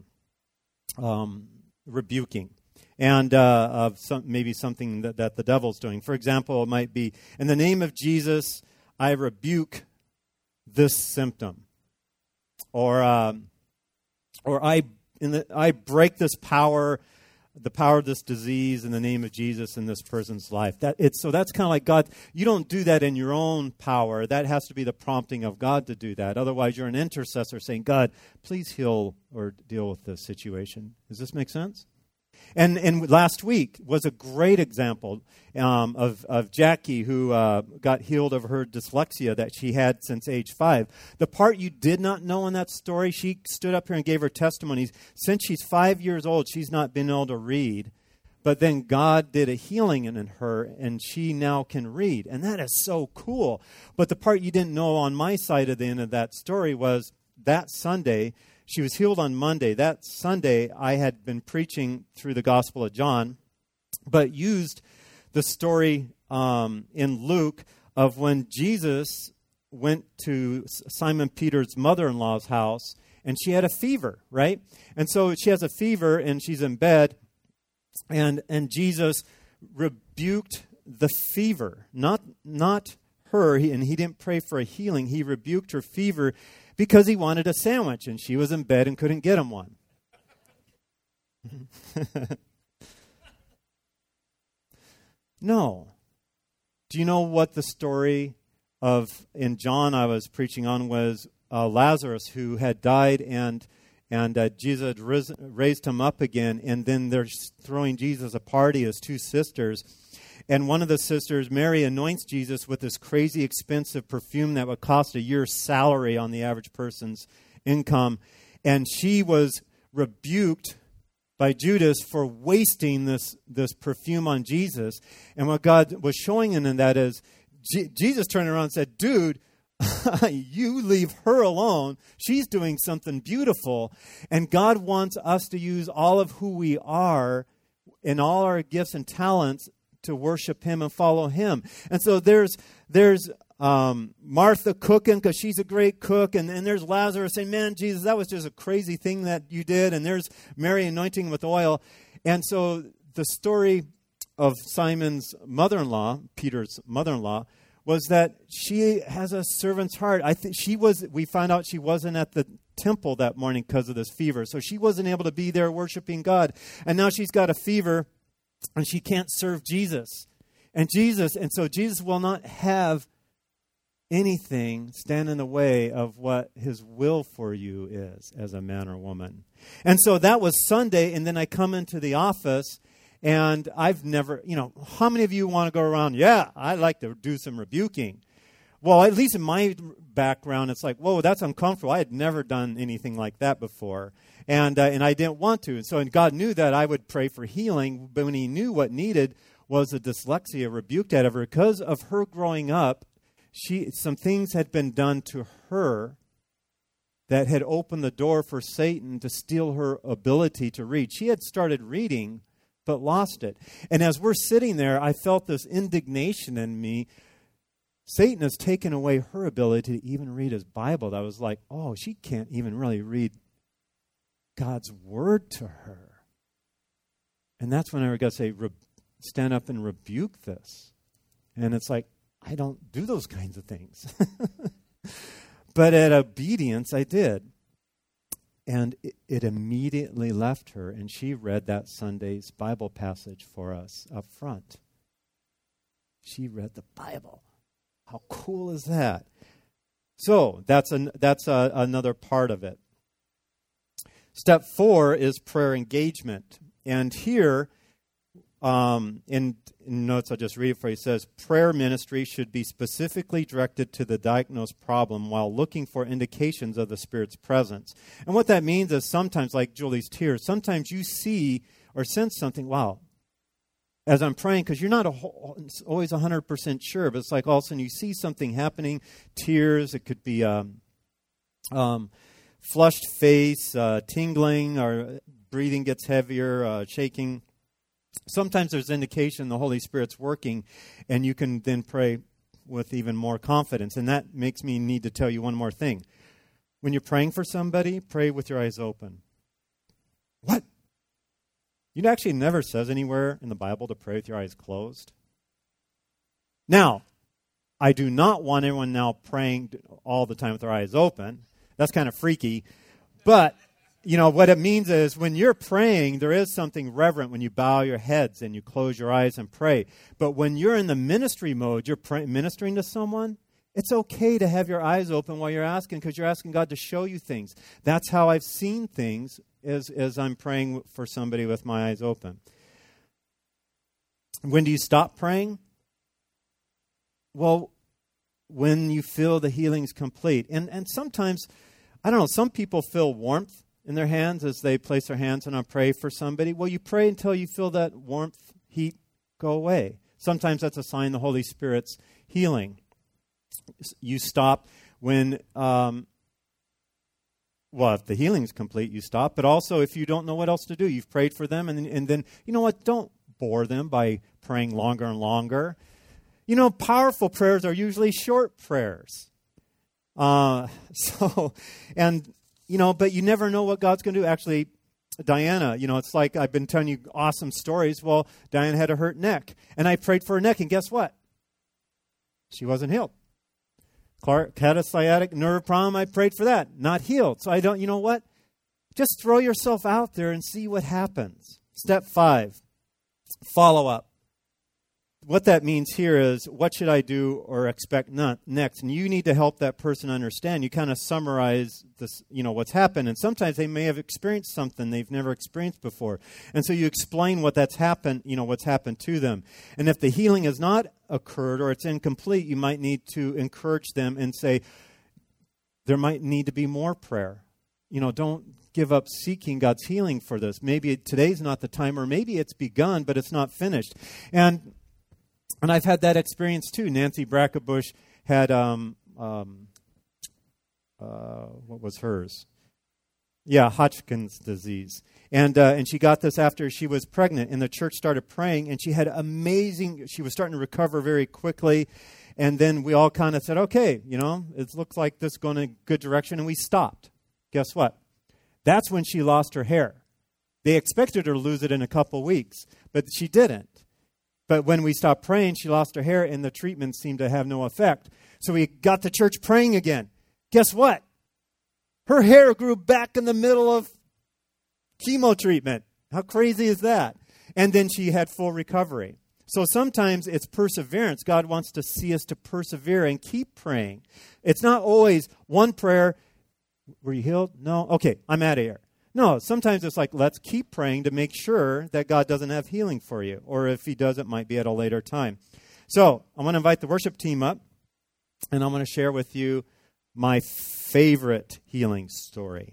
A: rebuking. And maybe something that the devil's doing. For example, it might be, in the name of Jesus, I rebuke this symptom. Or I break this power, the power of this disease in the name of Jesus in this person's life. So that's kind of like God. You don't do that in your own power. That has to be the prompting of God to do that. Otherwise, you're an intercessor saying, God, please heal or deal with this situation. Does this make sense? And last week was a great example of Jackie, who got healed of her dyslexia that she had since age 5. The part you did not know in that story, she stood up here and gave her testimonies. Since she's 5 years old, she's not been able to read. But then God did a healing in her, and she now can read. And that is so cool. But the part you didn't know on my side of the end of that story was that Sunday, she was healed on Monday. That Sunday, I had been preaching through the Gospel of John, but used the story in Luke of when Jesus went to Simon Peter's mother-in-law's house, and she had a fever, right? And so she has a fever, and she's in bed, and Jesus rebuked the fever, not her, and he didn't pray for a healing. He rebuked her fever because he wanted a sandwich, and she was in bed and couldn't get him one. No. Do you know what the story in John I was preaching on was? Lazarus, who had died, and Jesus had raised him up again, and then they're throwing Jesus a party, his two sisters. And one of the sisters, Mary, anoints Jesus with this crazy expensive perfume that would cost a year's salary on the average person's income. And she was rebuked by Judas for wasting this perfume on Jesus. And what God was showing in that is, Jesus turned around and said, dude, you leave her alone. She's doing something beautiful. And God wants us to use all of who we are and all our gifts and talents to worship Him and follow Him. And so there's Martha cooking because she's a great cook, and there's Lazarus saying, man, Jesus, that was just a crazy thing that you did, and there's Mary anointing with oil. And so the story of Simon's mother-in-law, Peter's mother-in-law, was that she has a servant's heart. I think we found out she wasn't at the temple that morning because of this fever, so she wasn't able to be there worshiping God. And now she's got a fever, and she can't serve Jesus. And so Jesus will not have anything stand in the way of what His will for you is as a man or woman. And so that was Sunday, and then I come into the office, and I've never, how many of you want to go around, yeah, I'd like to do some rebuking. Well, at least in my background, it's like, whoa, that's uncomfortable. I had never done anything like that before. And I didn't want to. And God knew that I would pray for healing, but when He knew what needed was a dyslexia rebuked out of her. Because of her growing up, some things had been done to her that had opened the door for Satan to steal her ability to read. She had started reading, but lost it. And as we're sitting there, I felt this indignation in me. Satan has taken away her ability to even read his Bible. I was like, oh, she can't even really read God's word to her. And that's when I got to say, stand up and rebuke this. And it's like, I don't do those kinds of things. But at obedience, I did. And it immediately left her, and she read that Sunday's Bible passage for us up front. She read the Bible. How cool is that? So that's another part of it. Step 4 is prayer engagement. And here, in notes, I'll just read it for you. It says, prayer ministry should be specifically directed to the diagnosed problem while looking for indications of the Spirit's presence. And what that means is sometimes, like Julie's tears, sometimes you see or sense something, wow, as I'm praying, because you're not always 100% sure, but it's like all of a sudden you see something happening, tears, it could be flushed face, tingling, or breathing gets heavier, shaking. Sometimes there's indication the Holy Spirit's working, and you can then pray with even more confidence. And that makes me need to tell you one more thing. When you're praying for somebody, pray with your eyes open. What? It actually never says anywhere in the Bible to pray with your eyes closed. Now, I do not want everyone now praying all the time with their eyes open. That's kind of freaky. But, what it means is when you're praying, there is something reverent when you bow your heads and you close your eyes and pray. But when you're in the ministry mode, you're ministering to someone, it's okay to have your eyes open while you're asking, because you're asking God to show you things. That's how I've seen things as I'm praying for somebody with my eyes open. When do you stop praying? Well, when you feel the healing's complete. And sometimes, I don't know, some people feel warmth in their hands as they place their hands and pray for somebody. Well, you pray until you feel that warmth, heat go away. Sometimes that's a sign the Holy Spirit's healing. You stop when, if the healing's complete, you stop. But also, if you don't know what else to do, you've prayed for them, and then, you know what, don't bore them by praying longer and longer. Powerful prayers are usually short prayers. But you never know what God's going to do. Actually, Diana, it's like I've been telling you awesome stories. Well, Diana had a hurt neck, and I prayed for her neck, and guess what? She wasn't healed. Clark had a sciatic nerve problem. I prayed for that. Not healed. So you know what? Just throw yourself out there and see what happens. Step 5, follow up. What that means here is, what should I do or expect next? And you need to help that person understand. You kind of summarize this, what's happened. And sometimes they may have experienced something they've never experienced before. And so you explain what's happened to them. And if the healing has not occurred or it's incomplete, you might need to encourage them and say, there might need to be more prayer. Don't give up seeking God's healing for this. Maybe today's not the time, or maybe it's begun, but it's not finished. And I've had that experience too. Nancy Brackenbush had, what was hers? Yeah, Hodgkin's disease. And she got this after she was pregnant, and the church started praying, and she was starting to recover very quickly. And then we all kind of said, okay, it looks like this is going in a good direction, and we stopped. Guess what? That's when she lost her hair. They expected her to lose it in a couple weeks, but she didn't. But when we stopped praying, she lost her hair, and the treatment seemed to have no effect. So we got the church praying again. Guess what? Her hair grew back in the middle of chemo treatment. How crazy is that? And then she had full recovery. So sometimes it's perseverance. God wants to see us to persevere and keep praying. It's not always one prayer. Were you healed? No? Okay, I'm out of here. No, sometimes it's like, let's keep praying to make sure that God doesn't have healing for you. Or if he does, it might be at a later time. So I'm going to invite the worship team up, and I'm going to share with you my favorite healing story.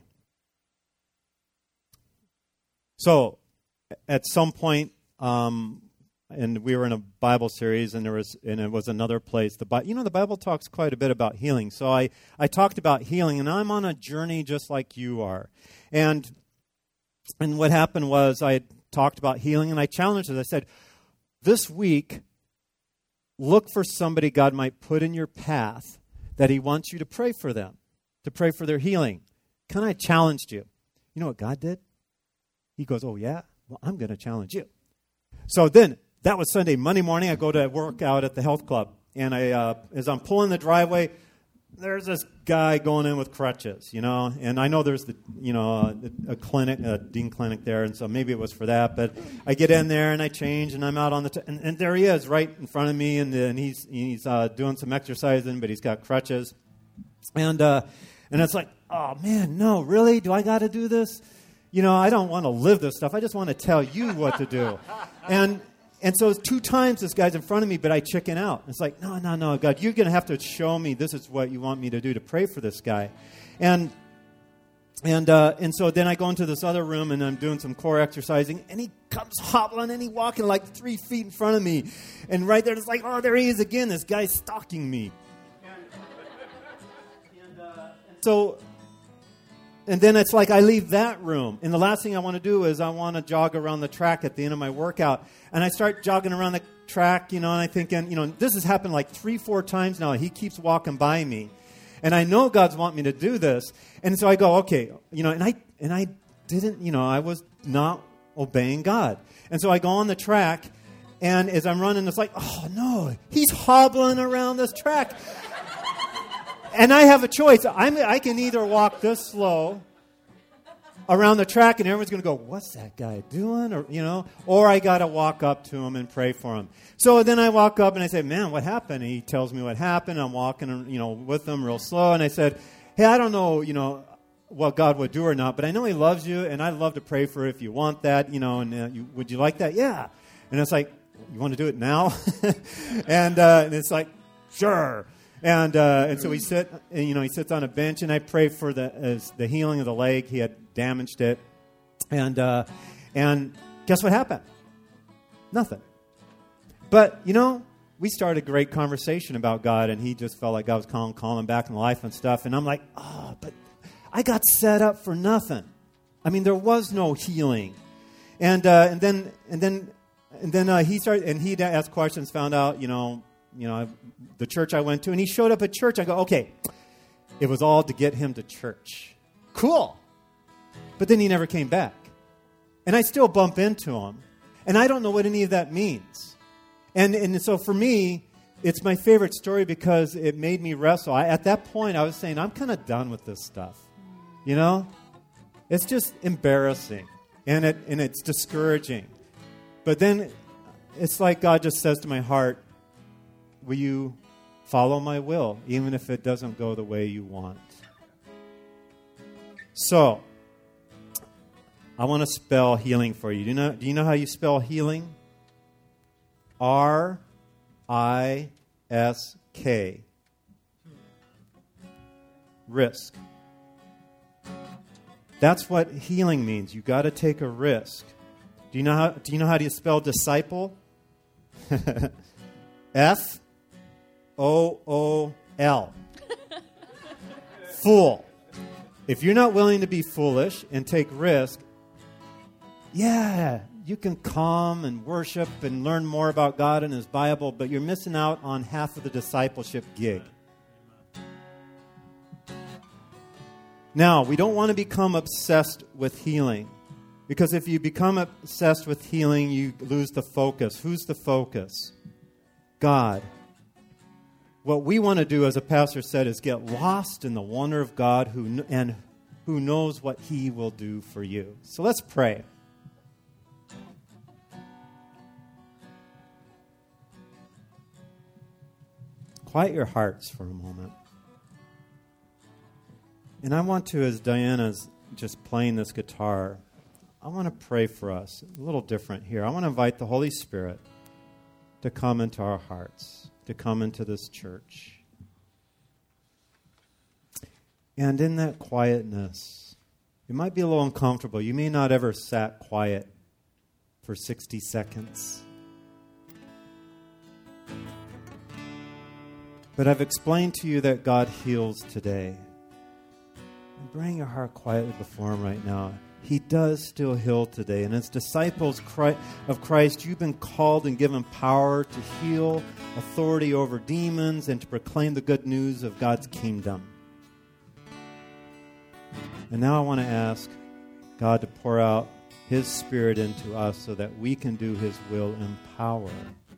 A: So at some point, and we were in a Bible series, and it was another place. The Bible talks quite a bit about healing. So I talked about healing, and I'm on a journey just like you are. And what happened was I had talked about healing, and I challenged it. I said, this week, look for somebody God might put in your path that he wants you to pray for them, to pray for their healing. Kind of challenged you. You know what God did? He goes, oh, yeah? Well, I'm going to challenge you. So then, that was Sunday. Monday morning, I go to work out at the health club. And as I'm pulling the driveway, there's this guy going in with crutches, And I know there's a clinic, a Dean clinic there, and so maybe it was for that. But I get in there, and I change, and I'm out on and there he is right in front of me, and he's doing some exercising, but he's got crutches. And it's like, oh, man, no, really? Do I got to do this? I don't want to live this stuff. I just want to tell you what to do. And so 2 times this guy's in front of me, but I chicken out. It's like, no, God, you're going to have to show me this is what you want me to do to pray for this guy. And so then I go into this other room, and I'm doing some core exercising, and he comes hobbling, and he's walking like 3 feet in front of me. And right there, it's like, oh, there he is again. This guy's stalking me. And then it's like I leave that room. And the last thing I want to do is I want to jog around the track at the end of my workout. And I start jogging around the track, and I'm thinking, this has happened like 3-4 times now. He keeps walking by me. And I know God's want me to do this. And so I go, okay, and I didn't, I was not obeying God. And so I go on the track, and as I'm running, it's like, oh no, he's hobbling around this track. And I have a choice. I can either walk this slow around the track, and everyone's going to go, what's that guy doing? Or I got to walk up to him and pray for him. So then I walk up and I say, man, what happened? And he tells me what happened. I'm walking, with him real slow. And I said, hey, I don't know, what God would do or not, but I know he loves you, and I'd love to pray for if you want that, would you like that? Yeah. And it's like, you want to do it now? and it's like, sure. And so we sit, and, he sits on a bench, and I pray for the healing of the leg. He had damaged it. And guess what happened? Nothing. But, we started a great conversation about God, and he just felt like God was calling him back in life and stuff. And I'm like, but I got set up for nothing. I mean, there was no healing. And then he started, and he'd ask questions, found out, the church I went to, and he showed up at church. I go, okay, it was all to get him to church. Cool. But then he never came back. And I still bump into him. And I don't know what any of that means. And so for me, it's my favorite story because it made me wrestle. At that point, I was saying, I'm kind of done with this stuff. It's just embarrassing. And it's discouraging. But then it's like God just says to my heart, will you follow my will, even if it doesn't go the way you want? So, I want to spell healing for you. Do you know how you spell healing? R-I-S-K. Risk. That's what healing means. You got to take a risk. Do you know how do you spell disciple? F-O-O-L. Fool. If you're not willing to be foolish and take risk, you can come and worship and learn more about God and His Bible, but you're missing out on half of the discipleship gig. Now, we don't want to become obsessed with healing, because if you become obsessed with healing, you lose the focus. Who's the focus? God. What we want to do, as a pastor said, is get lost in the wonder of God who knows what He will do for you. So let's pray. Quiet your hearts for a moment. And I want to, as Diana's just playing this guitar, I want to pray for us. A little different here. I want to invite the Holy Spirit to come into our hearts, to come into this church. And in that quietness, it might be a little uncomfortable. You may not ever sat quiet for 60 seconds. But I've explained to you that God heals today. And bring your heart quietly before Him right now. He does still heal today. And as disciples of Christ, you've been called and given power to heal, authority over demons, and to proclaim the good news of God's kingdom. And now I want to ask God to pour out His Spirit into us so that we can do His will in power.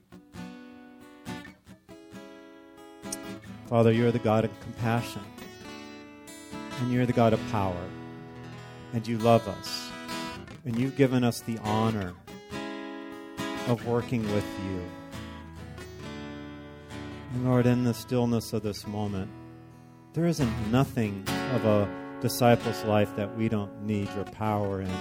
A: Father, you're the God of compassion. And you're the God of power. And you love us. And you've given us the honor of working with you. And Lord, in the stillness of this moment, there isn't nothing of a disciples' life that we don't need your power in.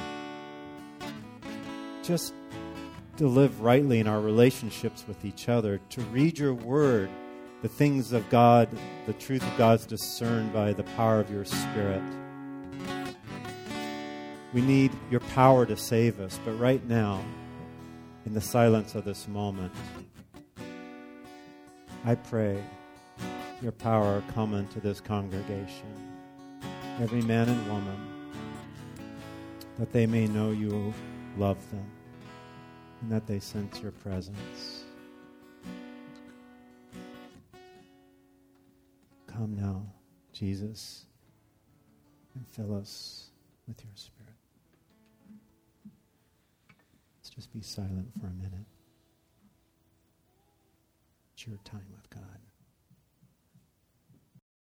A: Just to live rightly in our relationships with each other, to read your word, the things of God, the truth of God is discerned by the power of your Spirit. We need your power to save us, but right now, in the silence of this moment, I pray your power come into this congregation, every man and woman, that they may know you love them and that they sense your presence. Come now, Jesus, and fill us with your Spirit. Let's just be silent for a minute. It's your time with God.